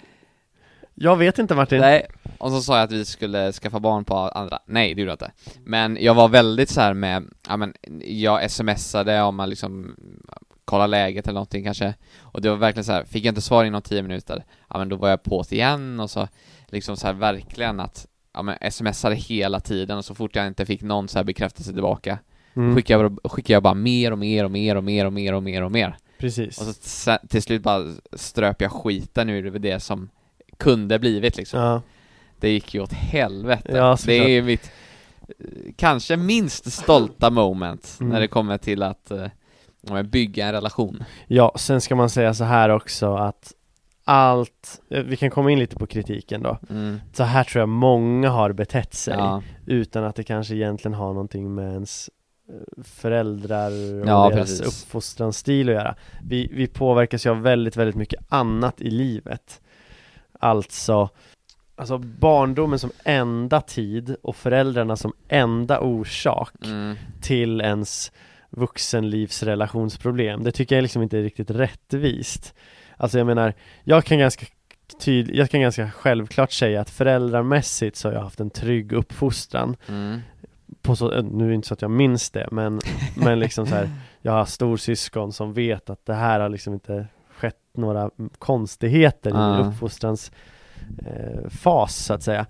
Speaker 3: Jag vet inte, Martin.
Speaker 4: Nej, och så sa jag att vi skulle skaffa barn på andra. Nej, det gjorde jag inte. Men jag var väldigt så här med, ja men jag smsade om man liksom kolla läget eller någonting kanske. Och det var verkligen så här, fick jag inte svar inom tio minuter. Ja men då var jag på det igen och så liksom så här verkligen att ja men smsade hela tiden och så fort jag inte fick någon så här bekräftelse tillbaka mm. skickade jag, skickade jag bara mer och mer och mer och mer och mer och mer och mer.
Speaker 3: Precis.
Speaker 4: Och så till slut bara ströp jag skiten ur det som kunde blivit liksom.
Speaker 3: Ja.
Speaker 4: Det gick ju åt helvete.
Speaker 3: Ja,
Speaker 4: det är ju mitt kanske minst stolta moment
Speaker 3: Mm.
Speaker 4: när det kommer till att uh, bygga en relation.
Speaker 3: Ja, sen ska man säga så här också att allt, vi kan komma in lite på kritiken då.
Speaker 4: Mm.
Speaker 3: Så här tror jag många har betett sig
Speaker 4: Ja.
Speaker 3: utan att det kanske egentligen har någonting med ens föräldrar och
Speaker 4: Ja,
Speaker 3: deras
Speaker 4: precis.
Speaker 3: uppfostransstil att göra. Vi, vi påverkas ju av väldigt, väldigt mycket annat i livet. Alltså, alltså barndomen som enda tid och föräldrarna som enda orsak
Speaker 4: Mm.
Speaker 3: till ens vuxenlivsrelationsproblem. Det tycker jag liksom inte är riktigt rättvist. Alltså jag menar, jag kan ganska tyd- jag kan ganska självklart säga att föräldramässigt så har jag haft en trygg uppfostran.
Speaker 4: Mm.
Speaker 3: På så, nu är det inte så att jag minns det, men, men liksom så här, jag har storsyskon som vet att det här har liksom inte skett några konstigheter
Speaker 4: Ah.
Speaker 3: i uppfostrans eh, fas så att säga.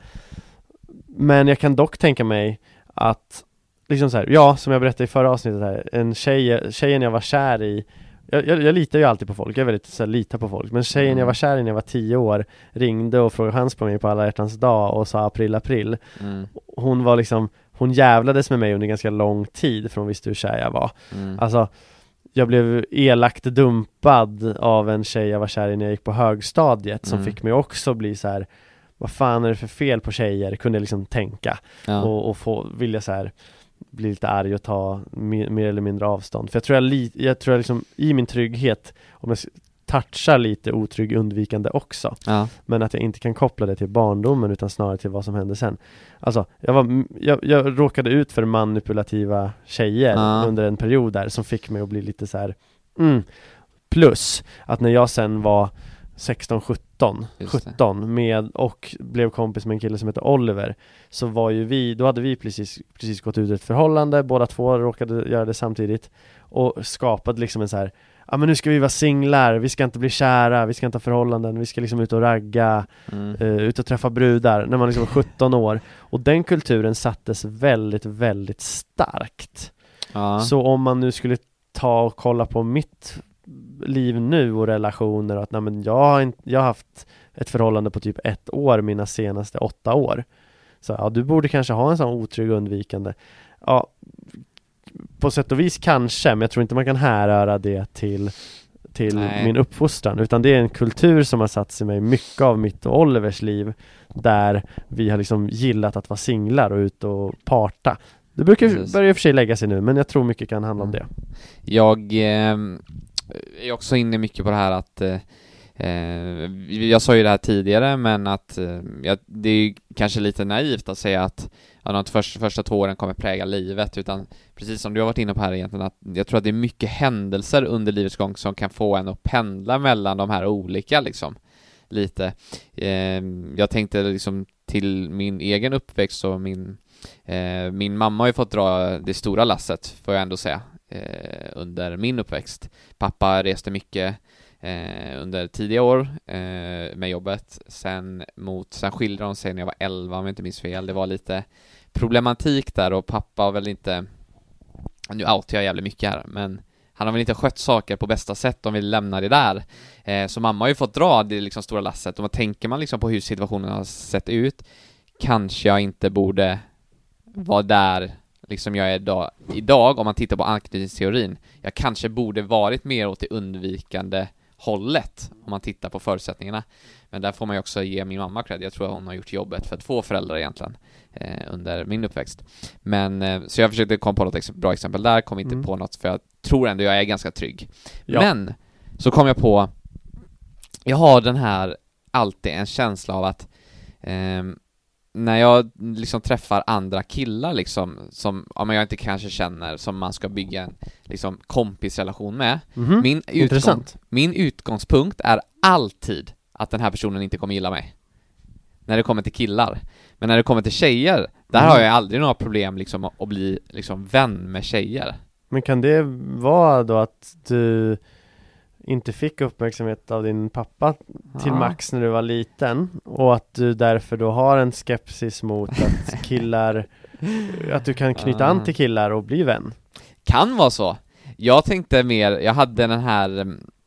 Speaker 3: Men jag kan dock tänka mig att liksom så här, ja, som jag berättade i förra avsnittet här, en tjej, tjejen jag var kär i, jag, jag, jag litar ju alltid på folk, jag är väldigt så här, litar på folk, men tjejen
Speaker 4: Mm.
Speaker 3: jag var kär i när jag var tio år ringde och frågade chans på mig på alla hjärtans dag och sa april april.
Speaker 4: Mm.
Speaker 3: Hon var liksom, hon jävlades med mig under ganska lång tid för hon visste hur kär jag var.
Speaker 4: Mm.
Speaker 3: Alltså, jag blev elakt dumpad av en tjej jag var kär i när jag gick på högstadiet som
Speaker 4: Mm.
Speaker 3: fick mig också bli så här: vad fan är det för fel på tjejer? Kunde jag liksom tänka
Speaker 4: Ja.
Speaker 3: och, och få, vilja så här bli lite arg och ta mer, mer eller mindre avstånd. För jag tror jag, li, jag tror jag liksom i min trygghet, om jag touchar lite otrygg undvikande också,
Speaker 4: Ja.
Speaker 3: men att jag inte kan koppla det till barndomen utan snarare till vad som hände sen. Alltså, jag, var, jag, jag råkade ut för manipulativa tjejer
Speaker 4: Ja.
Speaker 3: under en period där som fick mig att bli lite så här. Mm. Plus att när jag sen var sexton sjutton
Speaker 4: Just det.
Speaker 3: sjutton med och blev kompis med en kille som heter Oliver, så var ju vi, då hade vi precis, precis gått ut ur ett förhållande, båda två råkade göra det samtidigt och skapade liksom en så här: ja men nu ska vi vara singlar, vi ska inte bli kära, vi ska inte ha förhållanden, vi ska liksom ut och ragga,
Speaker 4: Mm.
Speaker 3: eh, ut och träffa brudar när man liksom var sjutton år. Och den kulturen sattes väldigt, väldigt starkt.
Speaker 4: Ja.
Speaker 3: Så om man nu skulle ta och kolla på mitt liv nu och relationer och att nej, men jag, har inte, jag har haft ett förhållande på typ ett år mina senaste åtta år. Så ja, du borde kanske ha en sån otrygg undvikande. Ja, på sätt och vis kanske, men jag tror inte man kan härröra det till, till
Speaker 4: Nej.
Speaker 3: min uppfostran, utan det är en kultur som har satt sig i mig mycket av mitt och Olivers liv, där vi har liksom gillat att vara singlar och ut och parta. Det brukar
Speaker 4: Precis.
Speaker 3: börja i och för sig lägga sig nu, men jag tror mycket kan handla om det.
Speaker 4: Jag eh, är också inne mycket på det här att eh, jag sa ju det här tidigare, men att eh, jag, det är kanske lite naivt att säga att ja, de första, första två åren kommer präga livet, utan precis som du har varit inne på här egentligen, att jag tror att det är mycket händelser under livets gång som kan få en att pendla mellan de här olika liksom, lite. Eh, jag tänkte liksom till min egen uppväxt och min eh, min mamma har ju fått dra det stora lasset, får jag ändå säga, eh, under min uppväxt. Pappa reste mycket Eh, under tidiga år eh, med jobbet. Sen, mot, sen skilde de sig när jag var elva, om jag inte minns fel. Det var lite problematik där och pappa har väl inte, nu outar jag jävligt mycket här, men han har väl inte skött saker på bästa sätt om vi lämnar det där. Eh, så mamma har ju fått dra det liksom stora lasset, och man tänker man liksom på hur situationen har sett ut, kanske jag inte borde vara där liksom jag är idag, idag om man tittar på anknytningsteorin. Jag kanske borde varit mer åt det undvikande hållet om man tittar på förutsättningarna. Men där får man ju också ge min mamma cred. Jag tror att hon har gjort jobbet för två föräldrar egentligen eh, under min uppväxt. Men eh, så jag försökte komma på något ex- bra exempel där, kom inte
Speaker 3: Mm.
Speaker 4: på något, för jag tror ändå jag är ganska trygg.
Speaker 3: Ja.
Speaker 4: Men så kom jag på, jag har den här alltid en känsla av att eh, när jag liksom träffar andra killar liksom, som ja, men jag inte kanske känner, som man ska bygga en liksom kompisrelation med,
Speaker 3: Mhm.
Speaker 4: min, utgång,
Speaker 3: Intressant.
Speaker 4: min utgångspunkt är alltid att den här personen inte kommer gilla mig när det kommer till killar. Men när det kommer till tjejer, där
Speaker 3: Mm.
Speaker 4: har jag aldrig några problem liksom att att bli liksom vän med tjejer.
Speaker 3: Men kan det vara då att du inte fick uppmärksamhet av din pappa till
Speaker 4: Ja.
Speaker 3: max när du var liten, och att du därför då har en skepsis mot att killar, att du kan knyta
Speaker 4: Ja.
Speaker 3: an till killar och bli vän?
Speaker 4: Kan vara så. Jag tänkte mer, jag hade den här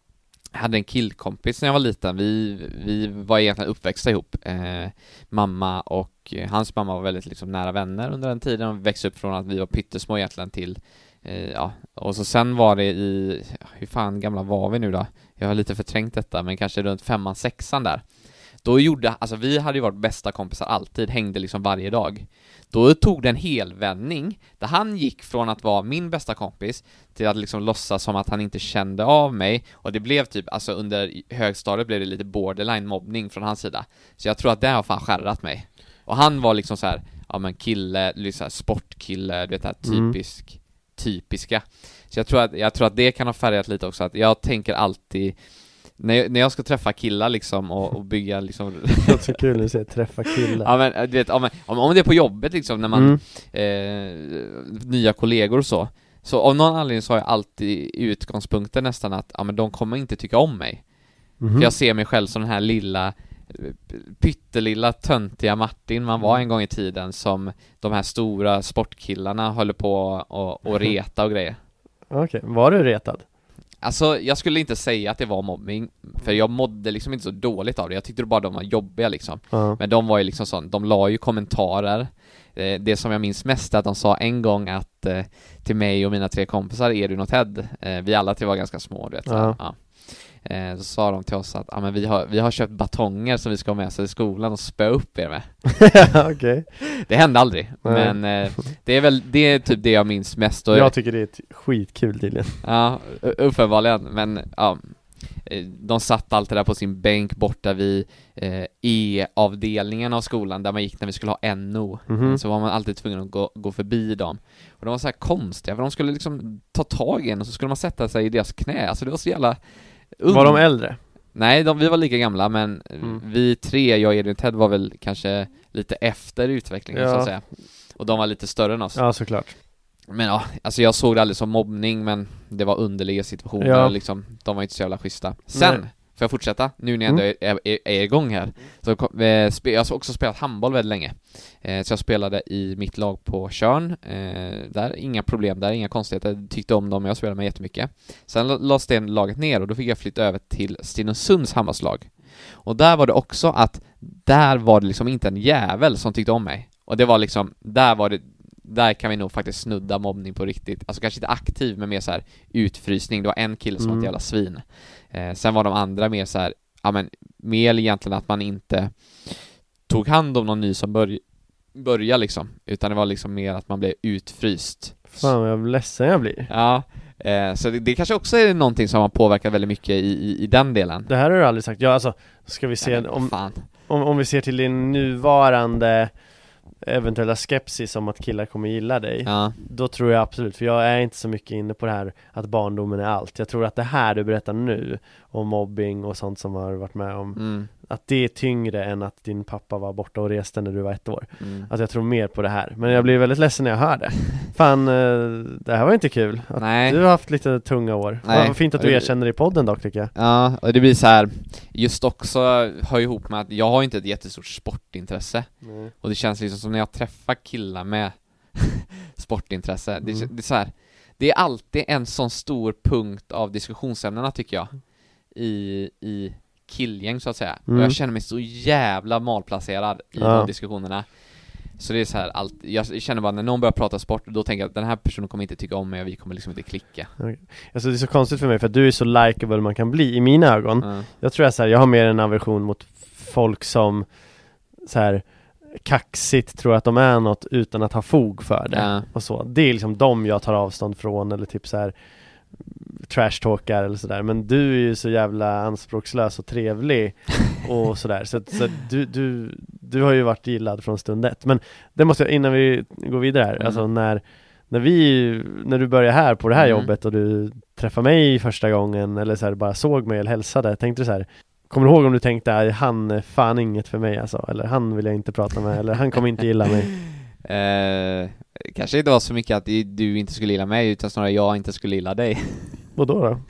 Speaker 4: Jag hade en killkompis när jag var liten. Vi, vi var egentligen uppväxta ihop. Eh, mamma och hans mamma var väldigt liksom nära vänner under den tiden. Och växte upp från att vi var pyttesmå egentligen till eh, ja. Och så sen var det i, hur fan gamla var vi nu då? Jag har lite förträngt detta, men kanske runt femman, sexan där. Då gjorde, alltså vi hade ju varit bästa kompisar alltid, hängde liksom varje dag. Då tog det en helvändning där han gick från att vara min bästa kompis till att liksom låtsas som att han inte kände av mig. Och det blev typ, alltså under högstadiet blev det lite borderline mobbning från hans sida. Så jag tror att det har fan skärrat mig. Och han var liksom så här, ja men kille, liksom sportkille, du vet här typisk, mm. typiska. Så jag tror att, jag tror att det kan ha färgat lite också, att jag tänker alltid När jag, när jag ska träffa killar liksom och, och bygga liksom...
Speaker 3: Det är så kul när du säger träffa killar.
Speaker 4: Ja men du vet, om, om det är på jobbet liksom, när man mm. eh, nya kollegor och så. Så av någon anledning så har jag alltid utgångspunkten nästan att ja, men de kommer inte tycka om mig. Mm. För jag ser mig själv som den här lilla pyttelilla töntiga Martin man var en gång i tiden, som de här stora sportkillarna håller på och, och reta och grejer.
Speaker 3: Okej, okay. Var du retad?
Speaker 4: Alltså, jag skulle inte säga att det var mobbing, för jag mådde liksom inte så dåligt av det. Jag tyckte bara de var jobbiga liksom. Uh-huh. Men de var ju liksom sån, de la ju kommentarer. Eh, det som jag minns mest är att de sa en gång att eh, till mig och mina tre kompisar, är du något Ted? Eh, vi alla tre var ganska små, du vet. Uh-huh. Ja. Eh, så sa de till oss att ah, men vi, har, vi har köpt batonger som vi ska ha med sig i skolan och spö upp er med.
Speaker 3: Okay.
Speaker 4: Det hände aldrig. Nej. Men eh, det är väl det är typ det jag minns mest. Och
Speaker 3: jag tycker det är ett skitkul tydligen.
Speaker 4: Ja, uppenbarligen. Men ja, de satt alltid där på sin bänk borta vid eh, E-avdelningen av skolan där man gick när vi skulle ha N O. Mm-hmm. Så var man alltid tvungen att gå, gå förbi dem. Och de var så här konstiga, för de skulle liksom ta tag i en och så skulle man sätta sig i deras knä. Alltså det var så jävla... Und-
Speaker 3: var de äldre?
Speaker 4: Nej, de, vi var lika gamla, men mm. vi tre, jag, Edvin och Ted, var väl kanske lite efter utvecklingen, ja. Så att säga. Och de var lite större än oss.
Speaker 3: Ja, såklart.
Speaker 4: Men ja, alltså jag såg det aldrig som mobbning, men det var underliga situationer, ja. Liksom, de var inte så jävla schyssta. Sen, Nej. Får jag fortsätta? Nu när jag ändå mm. är, är, är igång här. Så eh, spe, jag har också spelat handboll väldigt länge. Eh, så jag spelade i mitt lag på Tjörn. Eh, där, inga problem där, inga konstigheter. Jag tyckte om dem, jag spelade med jättemycket. Sen lades det laget ner och då fick jag flytta över till Stenungsunds handbollslag. Och där var det också att där var det liksom inte en jävel som tyckte om mig. Och det var liksom, där var det, där kan vi nog faktiskt snudda mobbning på riktigt. Alltså kanske inte aktiv, men mer så här utfrysning. Det var en kille som mm. var ett jävla svin. Eh, sen var de andra mer så här, ja men mer egentligen att man inte tog hand om någon ny som börj- började liksom, utan det var liksom mer att man blev utfryst.
Speaker 3: Fan, jag blir ledsen jag blir.
Speaker 4: Ja, eh, så det, det kanske också är någonting som har påverkat väldigt mycket i, i, i den delen.
Speaker 3: Det här har du aldrig sagt. Ja, alltså, ska vi se,
Speaker 4: Nej,
Speaker 3: om, om, om vi ser till din nuvarande eventuella skepsis om att killar kommer gilla dig,
Speaker 4: ja.
Speaker 3: Då tror jag absolut, för jag är inte så mycket inne på det här att barndomen är allt. Jag tror att det här du berättar nu om mobbing och sånt som har varit med om, mm. att det är tyngre än att din pappa var borta och reste när du var ett år. Mm. Att jag tror mer på det här. Men jag blir väldigt ledsen när jag hör det. Fan, det här var inte kul. Att
Speaker 4: Nej.
Speaker 3: Du har haft lite tunga år. Nej. Vad fint att du erkänner i podden dock, tycker jag.
Speaker 4: Ja, och det blir så här, just också hör ihop med att jag har inte ett jättestort sportintresse. Mm. Och det känns liksom som när jag träffar killar med sportintresse. Mm. Det, det är så här, det är alltid en sån stor punkt av diskussionsämnena, tycker jag, i, i killgäng så att säga. Mm. Och jag känner mig så jävla malplacerad i ja. de diskussionerna. Så det är så här, allt, jag känner bara när någon börjar prata sport, då tänker jag att den här personen kommer inte tycka om mig och vi kommer liksom inte klicka. Okay.
Speaker 3: Alltså det är så konstigt för mig, för att du är så likeable man kan bli i mina ögon. Mm. Jag tror att så här, jag har mer en aversion mot folk som så här kaxigt tror att de är något utan att ha fog för det. Mm. Och så. Det är liksom de jag tar avstånd från, eller typ så här trashtalkar eller sådär. Men du är ju så jävla anspråkslös och trevlig och sådär. Så, så du, du, du har ju varit gillad från stund ett. Men det måste jag, innan vi går vidare här, mm. alltså när, när vi när du började här på det här mm. jobbet och du träffade mig första gången, eller så här, bara såg mig eller hälsade, tänkte du så här, kommer du ihåg om du tänkte att han är fan inget för mig alltså, eller han vill jag inte prata med, eller han kommer inte gilla mig?
Speaker 4: Eh, kanske inte var så mycket att du inte skulle gilla mig, utan snarare jag inte skulle gilla dig.
Speaker 3: Och då då?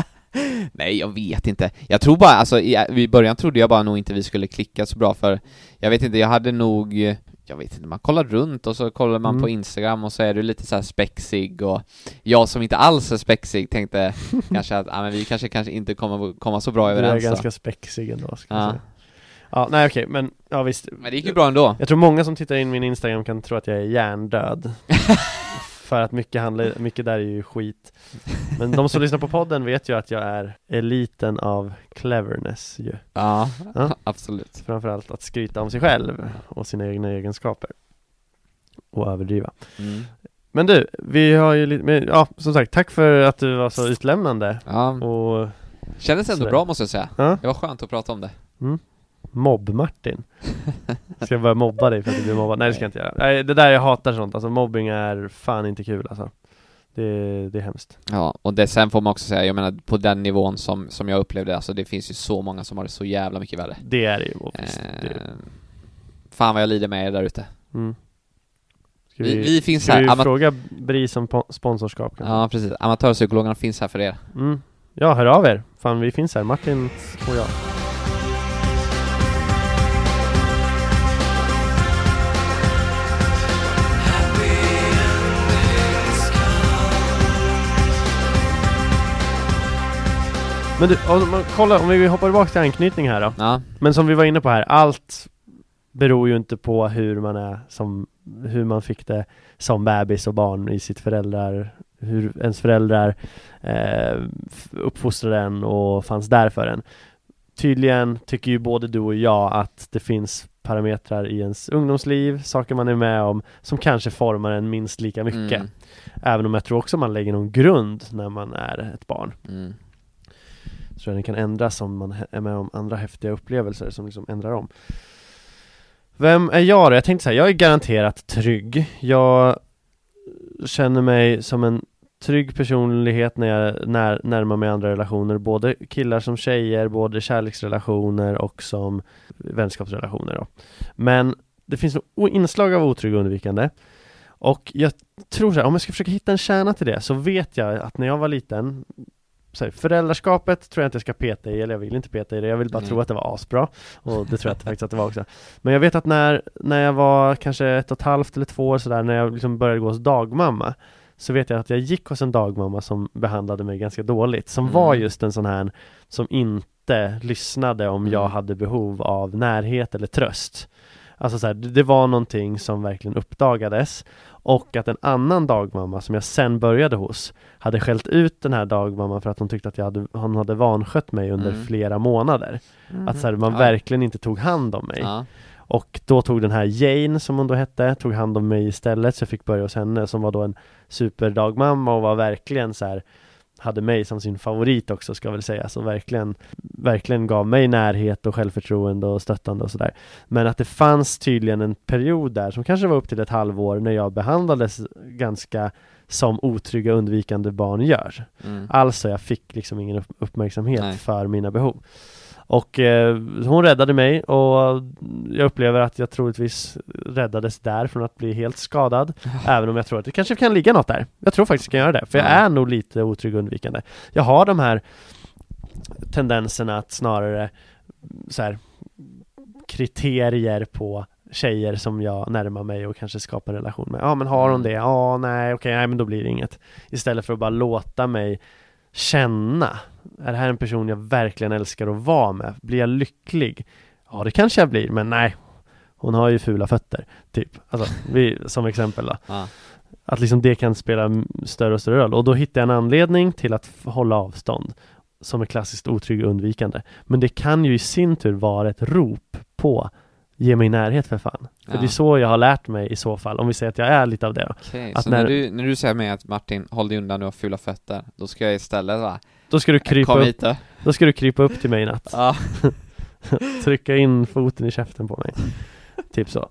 Speaker 4: Nej, jag vet inte. Jag tror bara, alltså i, i början trodde jag bara nog inte vi skulle klicka så bra, för jag vet inte, jag hade nog jag vet inte, man kollar runt och så kollar man
Speaker 3: Mm.
Speaker 4: på Instagram och så är du lite så här spexig, och jag som inte alls är spexig tänkte kanske att ah, men vi kanske kanske inte kommer komma så bra
Speaker 3: Du
Speaker 4: överens.
Speaker 3: är
Speaker 4: då.
Speaker 3: ganska spexig ändå, ska jag
Speaker 4: Ja.
Speaker 3: säga. Ja, nej okej, men ja visst.
Speaker 4: Men det gick ju bra ändå.
Speaker 3: Jag tror många som tittar in min Instagram kan tro att jag är hjärndöd. För att mycket handlar, mycket där är ju skit. Men de som lyssnar på podden vet ju att jag är eliten av cleverness ju.
Speaker 4: Ja,
Speaker 3: Ja.
Speaker 4: absolut.
Speaker 3: Framförallt att skryta om sig själv och sina egna egenskaper. Och överdriva.
Speaker 4: Mm.
Speaker 3: Men du, vi har ju lite, men, ja som sagt, tack för att du var så utlämnande.
Speaker 4: Ja,
Speaker 3: Och
Speaker 4: kändes ändå
Speaker 3: sådär.
Speaker 4: bra måste jag säga.
Speaker 3: ja,
Speaker 4: Det var skönt att prata om det.
Speaker 3: mobb-Martin. Ska jag börja mobba dig för att du blir mobbad? Nej, det ska jag inte göra. Nej, det där jag hatar sånt. Alltså mobbing är fan inte kul alltså. Det, det är hemskt.
Speaker 4: Ja, och det, sen får man också säga, jag menar på den nivån som, som jag upplevde, alltså det finns ju så många som har det så jävla mycket värre.
Speaker 3: Det är det ju. Visst, det är
Speaker 4: Eh,
Speaker 3: det.
Speaker 4: fan vad jag lider med er där ute.
Speaker 3: Mm. Ska
Speaker 4: Vi, vi finns
Speaker 3: ska
Speaker 4: här.
Speaker 3: vi
Speaker 4: Ama-
Speaker 3: fråga BRIS om po- sponsorskap? kanske?
Speaker 4: ja, precis. Amatörpsykologerna finns här för er.
Speaker 3: Mm. Ja, hör av er. Fan, vi finns här. Martin och jag. Men du, om, man, kolla, om vi hoppar tillbaka till anknytning här då.
Speaker 4: Ja,
Speaker 3: Men som vi var inne på här, allt beror ju inte på hur man är som, hur man fick det som bebis och barn i sitt föräldrar, hur ens föräldrar eh, uppfostrade en och fanns där för en. Tydligen tycker ju både du och jag att det finns parametrar i ens ungdomsliv, saker man är med om, som kanske formar en minst lika mycket.
Speaker 4: Mm.
Speaker 3: Även om jag tror också man lägger någon grund när man är ett barn.
Speaker 4: Mm.
Speaker 3: Så den kan ändras om man är med om andra häftiga upplevelser som liksom ändrar om. Vem är jag då? Jag tänkte säga, jag är garanterat trygg. Jag känner mig som en trygg personlighet när jag när, närmar mig andra relationer. Både killar som tjejer, både kärleksrelationer och som vänskapsrelationer då. Men det finns nog inslag av otrygg och undvikande. Och jag tror så här, om jag ska försöka hitta en kärna till det, så vet jag att när jag var liten, så här, föräldraskapet tror jag inte jag ska peta i, eller jag vill inte peta i det, jag vill bara
Speaker 4: Mm.
Speaker 3: tro att det var asbra, och det tror jag att faktiskt att det var också. Men jag vet att när, när jag var kanske ett och ett halvt eller två år sådär, när jag liksom började gå hos dagmamma, så vet jag att jag gick hos en dagmamma som behandlade mig ganska dåligt, som
Speaker 4: Mm.
Speaker 3: var just en sån här som inte lyssnade om jag
Speaker 4: Mm.
Speaker 3: hade behov av närhet eller tröst. Alltså så här, det det var någonting som verkligen uppdagades, och att en annan dagmamma som jag sen började hos hade skällt ut den här dagmamman för att hon tyckte att jag hade, hon hade vanskött mig under
Speaker 4: Mm.
Speaker 3: flera månader.
Speaker 4: Mm.
Speaker 3: Att så här, man
Speaker 4: Ja.
Speaker 3: verkligen inte tog hand om mig.
Speaker 4: Ja.
Speaker 3: Och då tog den här Jane, som hon då hette, tog hand om mig istället, så jag fick börja hos henne, som var då en superdagmamma och var verkligen så här, hade mig som sin favorit också, ska jag väl säga, så verkligen verkligen gav mig närhet och självförtroende och stöttande och sådär. Men att det fanns tydligen en period där som kanske var upp till ett halvår när jag behandlades ganska som otrygga undvikande barn gör.
Speaker 4: Mm.
Speaker 3: Alltså jag fick liksom ingen upp- uppmärksamhet
Speaker 4: Nej.
Speaker 3: för mina behov. Och eh, hon räddade mig, och jag upplever att jag troligtvis räddades där från att bli helt skadad. Även om jag tror att det kanske kan ligga något där. Jag tror faktiskt jag kan göra det. För jag
Speaker 4: Ja.
Speaker 3: är nog lite otrygg och undvikande. Jag har de här tendenserna att snarare så här, kriterier på tjejer som jag närmar mig och kanske skapar en relation med. Ja, men har hon det? Ja, nej, okej, nej, men då blir det inget. Istället för att bara låta mig känna, är det här en person jag verkligen älskar att vara med? Blir jag lycklig? Ja, det kanske jag blir, men nej, hon har ju fula fötter, typ. Alltså, vi, som exempel då.
Speaker 4: Ja.
Speaker 3: Att liksom det kan spela m- större och större roll. Och då hittar jag en anledning till att f- hålla avstånd, som är klassiskt otrygg och undvikande. Men det kan ju i sin tur vara ett rop på ge mig närhet för fan. För
Speaker 4: Ja.
Speaker 3: det är så jag har lärt mig i så fall, om vi säger att jag är lite av det då.
Speaker 4: Okej,
Speaker 3: Att
Speaker 4: så
Speaker 3: när-
Speaker 4: när, du, när du säger mig att Martin, håll dig undan, du har fula fötter, då ska jag istället va?
Speaker 3: Då ska du krypa
Speaker 4: Kom
Speaker 3: upp,
Speaker 4: hit då.
Speaker 3: då ska du krypa upp till mig i natt.
Speaker 4: Ja.
Speaker 3: Trycka in foten i käften på mig. Typ så.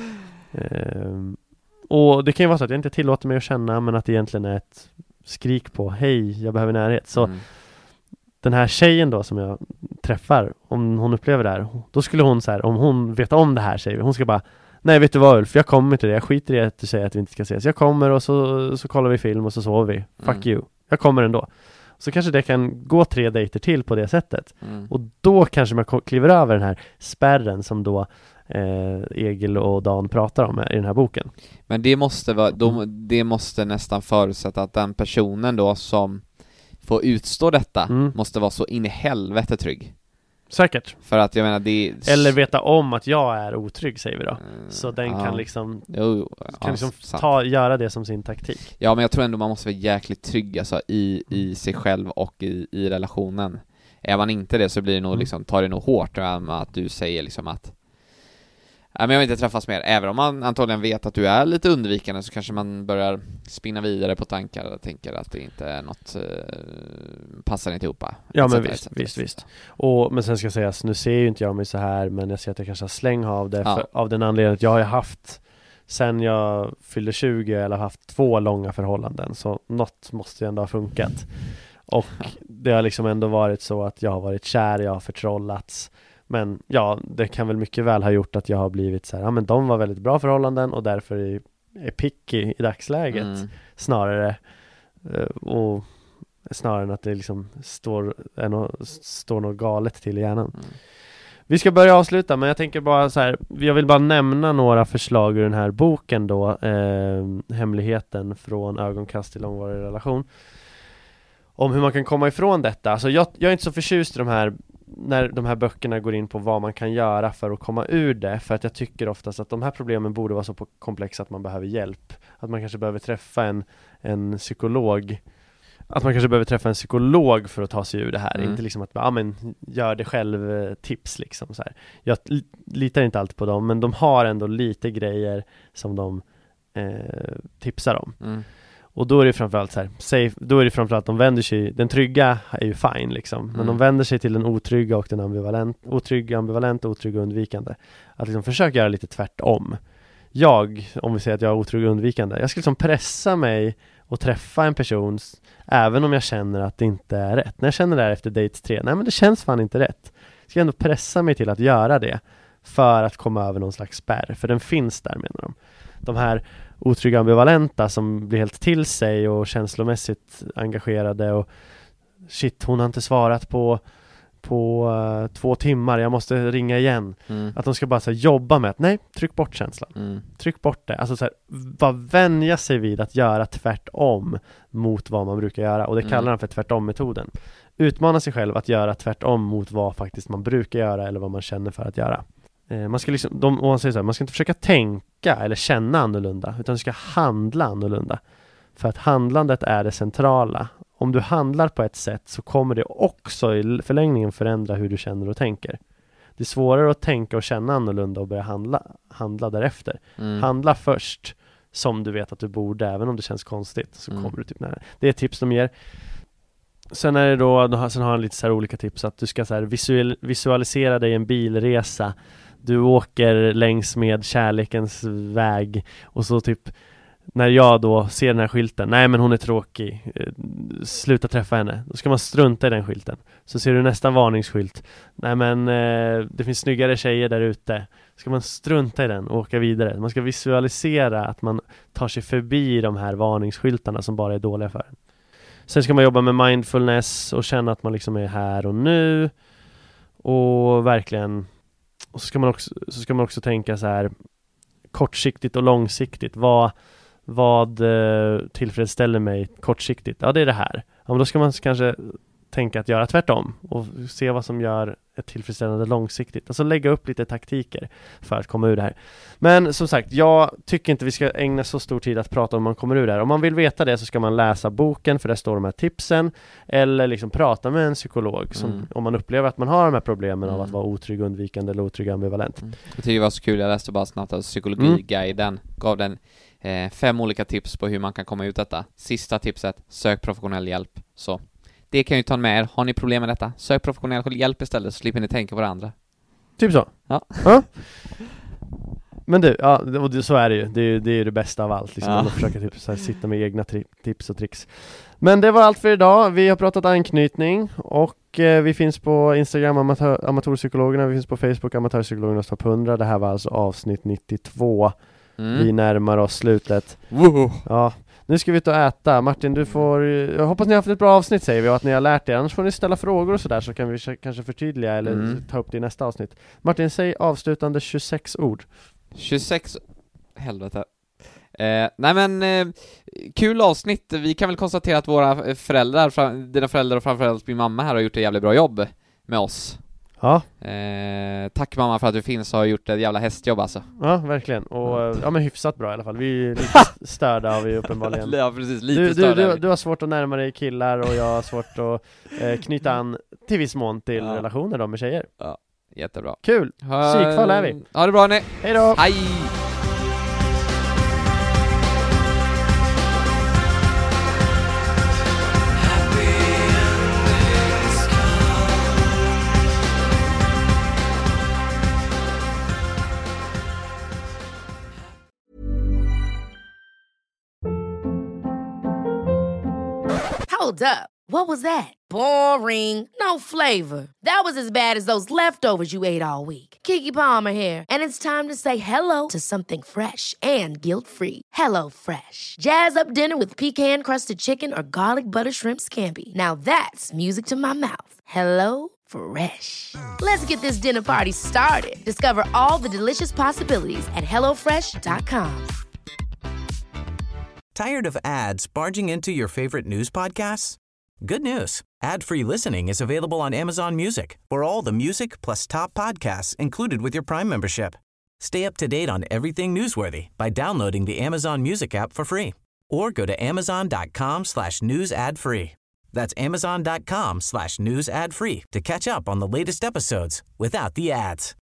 Speaker 3: Ehm, och det kan ju vara så att jag inte tillåter mig att känna, men att det egentligen är ett skrik på hej, jag behöver närhet. Så
Speaker 4: Mm.
Speaker 3: den här tjejen då som jag träffar, om hon upplever det här, då skulle hon så här, om hon vet om det här, säger vi, hon ska bara, nej vet du vad Ulf, jag kommer till det, jag skiter i att du säger att vi inte ska ses, jag kommer och så, så kollar vi film och så sover vi, fuck
Speaker 4: Mm.
Speaker 3: you, jag kommer ändå. Så kanske det kan gå tre dejter till på det sättet.
Speaker 4: Mm.
Speaker 3: Och då kanske man ko- kliver över den här spärren som då eh, Egil och Dan pratar om i den här boken.
Speaker 4: Men det måste vara, de, det måste nästan förutsätta att den personen då som får utstå detta mm. måste vara så in i helvete trygg.
Speaker 3: Säkert.
Speaker 4: För att jag menar det...
Speaker 3: Eller veta om att jag är otrygg, säger vi då. Så den ja. kan liksom,
Speaker 4: jo,
Speaker 3: kan
Speaker 4: ja,
Speaker 3: liksom ta, göra det som sin taktik.
Speaker 4: Ja, men jag tror ändå man måste vara jäkligt trygg alltså, i, i sig själv och i, i relationen. Är man inte det så blir det nog, liksom, tar det nog hårt att du säger liksom att ja, men jag vill inte träffas mer. Även om man antagligen vet att du är lite undvikande så kanske man börjar spinna vidare på tankar och tänker att det inte är något eh, passar inte ihop.
Speaker 3: Ja, men visst, visst, visst. Och, men sen ska jag säga, nu ser ju inte jag mig så här, men jag ser att jag kanske har släng av det ja. för, av den anledningen att jag har haft sen jag fyllde tjugo eller haft två långa förhållanden, så något måste ju ändå ha funkat. Och det har liksom ändå varit så att jag har varit kär, jag har förtrollats. Men ja, det kan väl mycket väl ha gjort att jag har blivit så här, ja men de var väldigt bra förhållanden och därför är, är picky i dagsläget mm. snarare och snarare än att det liksom står, är no, står något galet till i hjärnan. Mm. Vi ska börja avsluta, men jag tänker bara så här, jag vill bara nämna några förslag ur den här boken då, eh, Hemligheten från ögonkast till långvarig relation. Om hur man kan komma ifrån detta. Alltså jag, jag är inte så förtjust i de här när de här böckerna går in på vad man kan göra för att komma ur det, för att jag tycker oftast att de här problemen borde vara så komplexa att man behöver hjälp. Att man kanske behöver träffa en, en psykolog att man kanske behöver träffa en psykolog för att ta sig ur det här. Mm. Inte liksom att, ja men gör det själv tips liksom så här. Jag litar inte alltid på dem, men de har ändå lite grejer som de eh, tipsar om. Mm. Och då är det framförallt så här, safe, då är det framförallt de vänder sig, den trygga är ju fine liksom, men mm. de vänder sig till den otrygga och den ambivalent, otrygga, ambivalent, otrygga och undvikande. Att liksom försöka göra lite tvärtom. Jag, om vi säger att jag är otrygg och undvikande, jag ska liksom pressa mig och träffa en person även om jag känner att det inte är rätt. När jag känner det här efter date tre, nej men det känns fan inte rätt. Jag ska ändå pressa mig till att göra det för att komma över någon slags spärr, för den finns där, menar de. De här otrygga ambivalenta som blir helt till sig och känslomässigt engagerade och shit, hon har inte svarat på på uh, två timmar, jag måste ringa igen. Mm. Att de ska bara så här, jobba med att nej, tryck bort känslan. Mm. Tryck bort det. Alltså så här, bara vänja sig vid att göra tvärtom mot vad man brukar göra, och det kallar mm. de för tvärtom-metoden. Utmana sig själv att göra tvärtom mot vad faktiskt man brukar göra eller vad man känner för att göra. Man ska liksom, de, och man säger så här, man ska inte försöka tänka eller känna annorlunda, utan du ska handla annorlunda. För att handlandet är det centrala. Om du handlar på ett sätt så kommer det också i förlängningen förändra hur du känner och tänker. Det är svårare att tänka och känna annorlunda och börja handla, handla därefter. Mm. Handla först som du vet att du borde, även om det känns konstigt, så mm. kommer du typ nära. Det är ett tips de ger. Sen är det då, sen har han lite så här olika tips, att du ska så här visual, visualisera dig en bilresa. Du åker längs med kärlekens väg och så typ när jag då ser den här skylten, nej men hon är tråkig, sluta träffa henne, då ska man strunta i den skylten. Så ser du nästa varningsskylt, nej men eh, det finns snyggare tjejer där ute, ska man strunta i den och åka vidare. Man ska visualisera att man tar sig förbi de här varningsskyltarna som bara är dåliga för en. Sen ska man jobba med mindfulness och känna att man liksom är här och nu, och verkligen. Och så ska man också, så ska man också tänka så här kortsiktigt och långsiktigt. Vad, vad eh, tillfredsställer mig kortsiktigt? Ja, det är det här. Ja, men då ska man kanske tänka att göra tvärtom och se vad som gör ett tillfredsställande långsiktigt. Alltså lägga upp lite taktiker för att komma ur det här. Men som sagt, jag tycker inte vi ska ägna så stor tid att prata om man kommer ur det här. Om man vill veta det så ska man läsa boken, för där står de här tipsen, eller liksom prata med en psykolog som, mm. om man upplever att man har de här problemen mm. av att vara otrygg, undvikande eller otrygg, ambivalent. Mm.
Speaker 4: Jag tycker det var så kul, jag läste bara snabbt att psykologiguiden mm. gav den eh, fem olika tips på hur man kan komma ut detta. Sista tipset, sök professionell hjälp. Så det kan ju ta med er. Har ni problem med detta, sök professionell hjälp istället, så slipper ni tänka på det andra.
Speaker 3: Typ så.
Speaker 4: Ja.
Speaker 3: ja. Men du, ja, och så är det ju. Det är ju det, är det bästa av allt. Liksom, ja. Att försöka typ, så här, sitta med egna tri- tips och tricks. Men det var allt för idag. Vi har pratat anknytning och eh, vi finns på Instagram, amatör, Amatörpsykologerna. Vi finns på Facebook, Amatörpsykologerna topp hundra. Det här var alltså avsnitt nittiotvå. Mm. Vi närmar oss slutet.
Speaker 4: Woho.
Speaker 3: Ja. Nu ska vi ut och äta. Martin, du får... Jag hoppas ni har haft ett bra avsnitt, säger vi, och att ni har lärt er. Annars får ni ställa frågor och sådär, så kan vi kanske förtydliga eller mm. ta upp det i nästa avsnitt. Martin, säg avslutande tjugosex ord.
Speaker 4: tjugosex... Helvete. Eh, nej men, eh, kul avsnitt. Vi kan väl konstatera att våra föräldrar, fram, dina föräldrar och framförallt min mamma här har gjort ett jävligt bra jobb med oss.
Speaker 3: Ja.
Speaker 4: Eh, tack mamma för att du finns och har gjort ett jävla hästjobb alltså.
Speaker 3: Ja, verkligen. Och ja, men hyfsat bra i alla fall. Vi är lite störda har vi uppenbarligen.
Speaker 4: Ja, precis. Lite
Speaker 3: du,
Speaker 4: störda.
Speaker 3: Du, du, du har svårt att närma dig killar och jag har svårt att eh, knyta an till viss mån till ja. relationer då med tjejer.
Speaker 4: Ja, jättebra.
Speaker 3: Kul.
Speaker 4: Ha,
Speaker 3: Psykfall är vi.
Speaker 4: Ha det bra, nej.
Speaker 3: Hej då.
Speaker 4: Hej.
Speaker 7: Hold up. What was that? Boring. No flavor. That was as bad as those leftovers you ate all week. Keke Palmer here, and it's time to say hello to something fresh and guilt-free. Hello Fresh. Jazz up dinner with pecan-crusted chicken or garlic butter shrimp scampi. Now that's music to my mouth. Hello Fresh. Let's get this dinner party started. Discover all the delicious possibilities at hello fresh dot com.
Speaker 2: Tired of ads barging into your favorite news podcasts? Good news. Ad-free listening is available on Amazon Music for all the music plus top podcasts included with your Prime membership. Stay up to date on everything newsworthy by downloading the Amazon Music app for free or go to amazon.com slash news ad free. That's amazon.com slash news ad free to catch up on the latest episodes without the ads.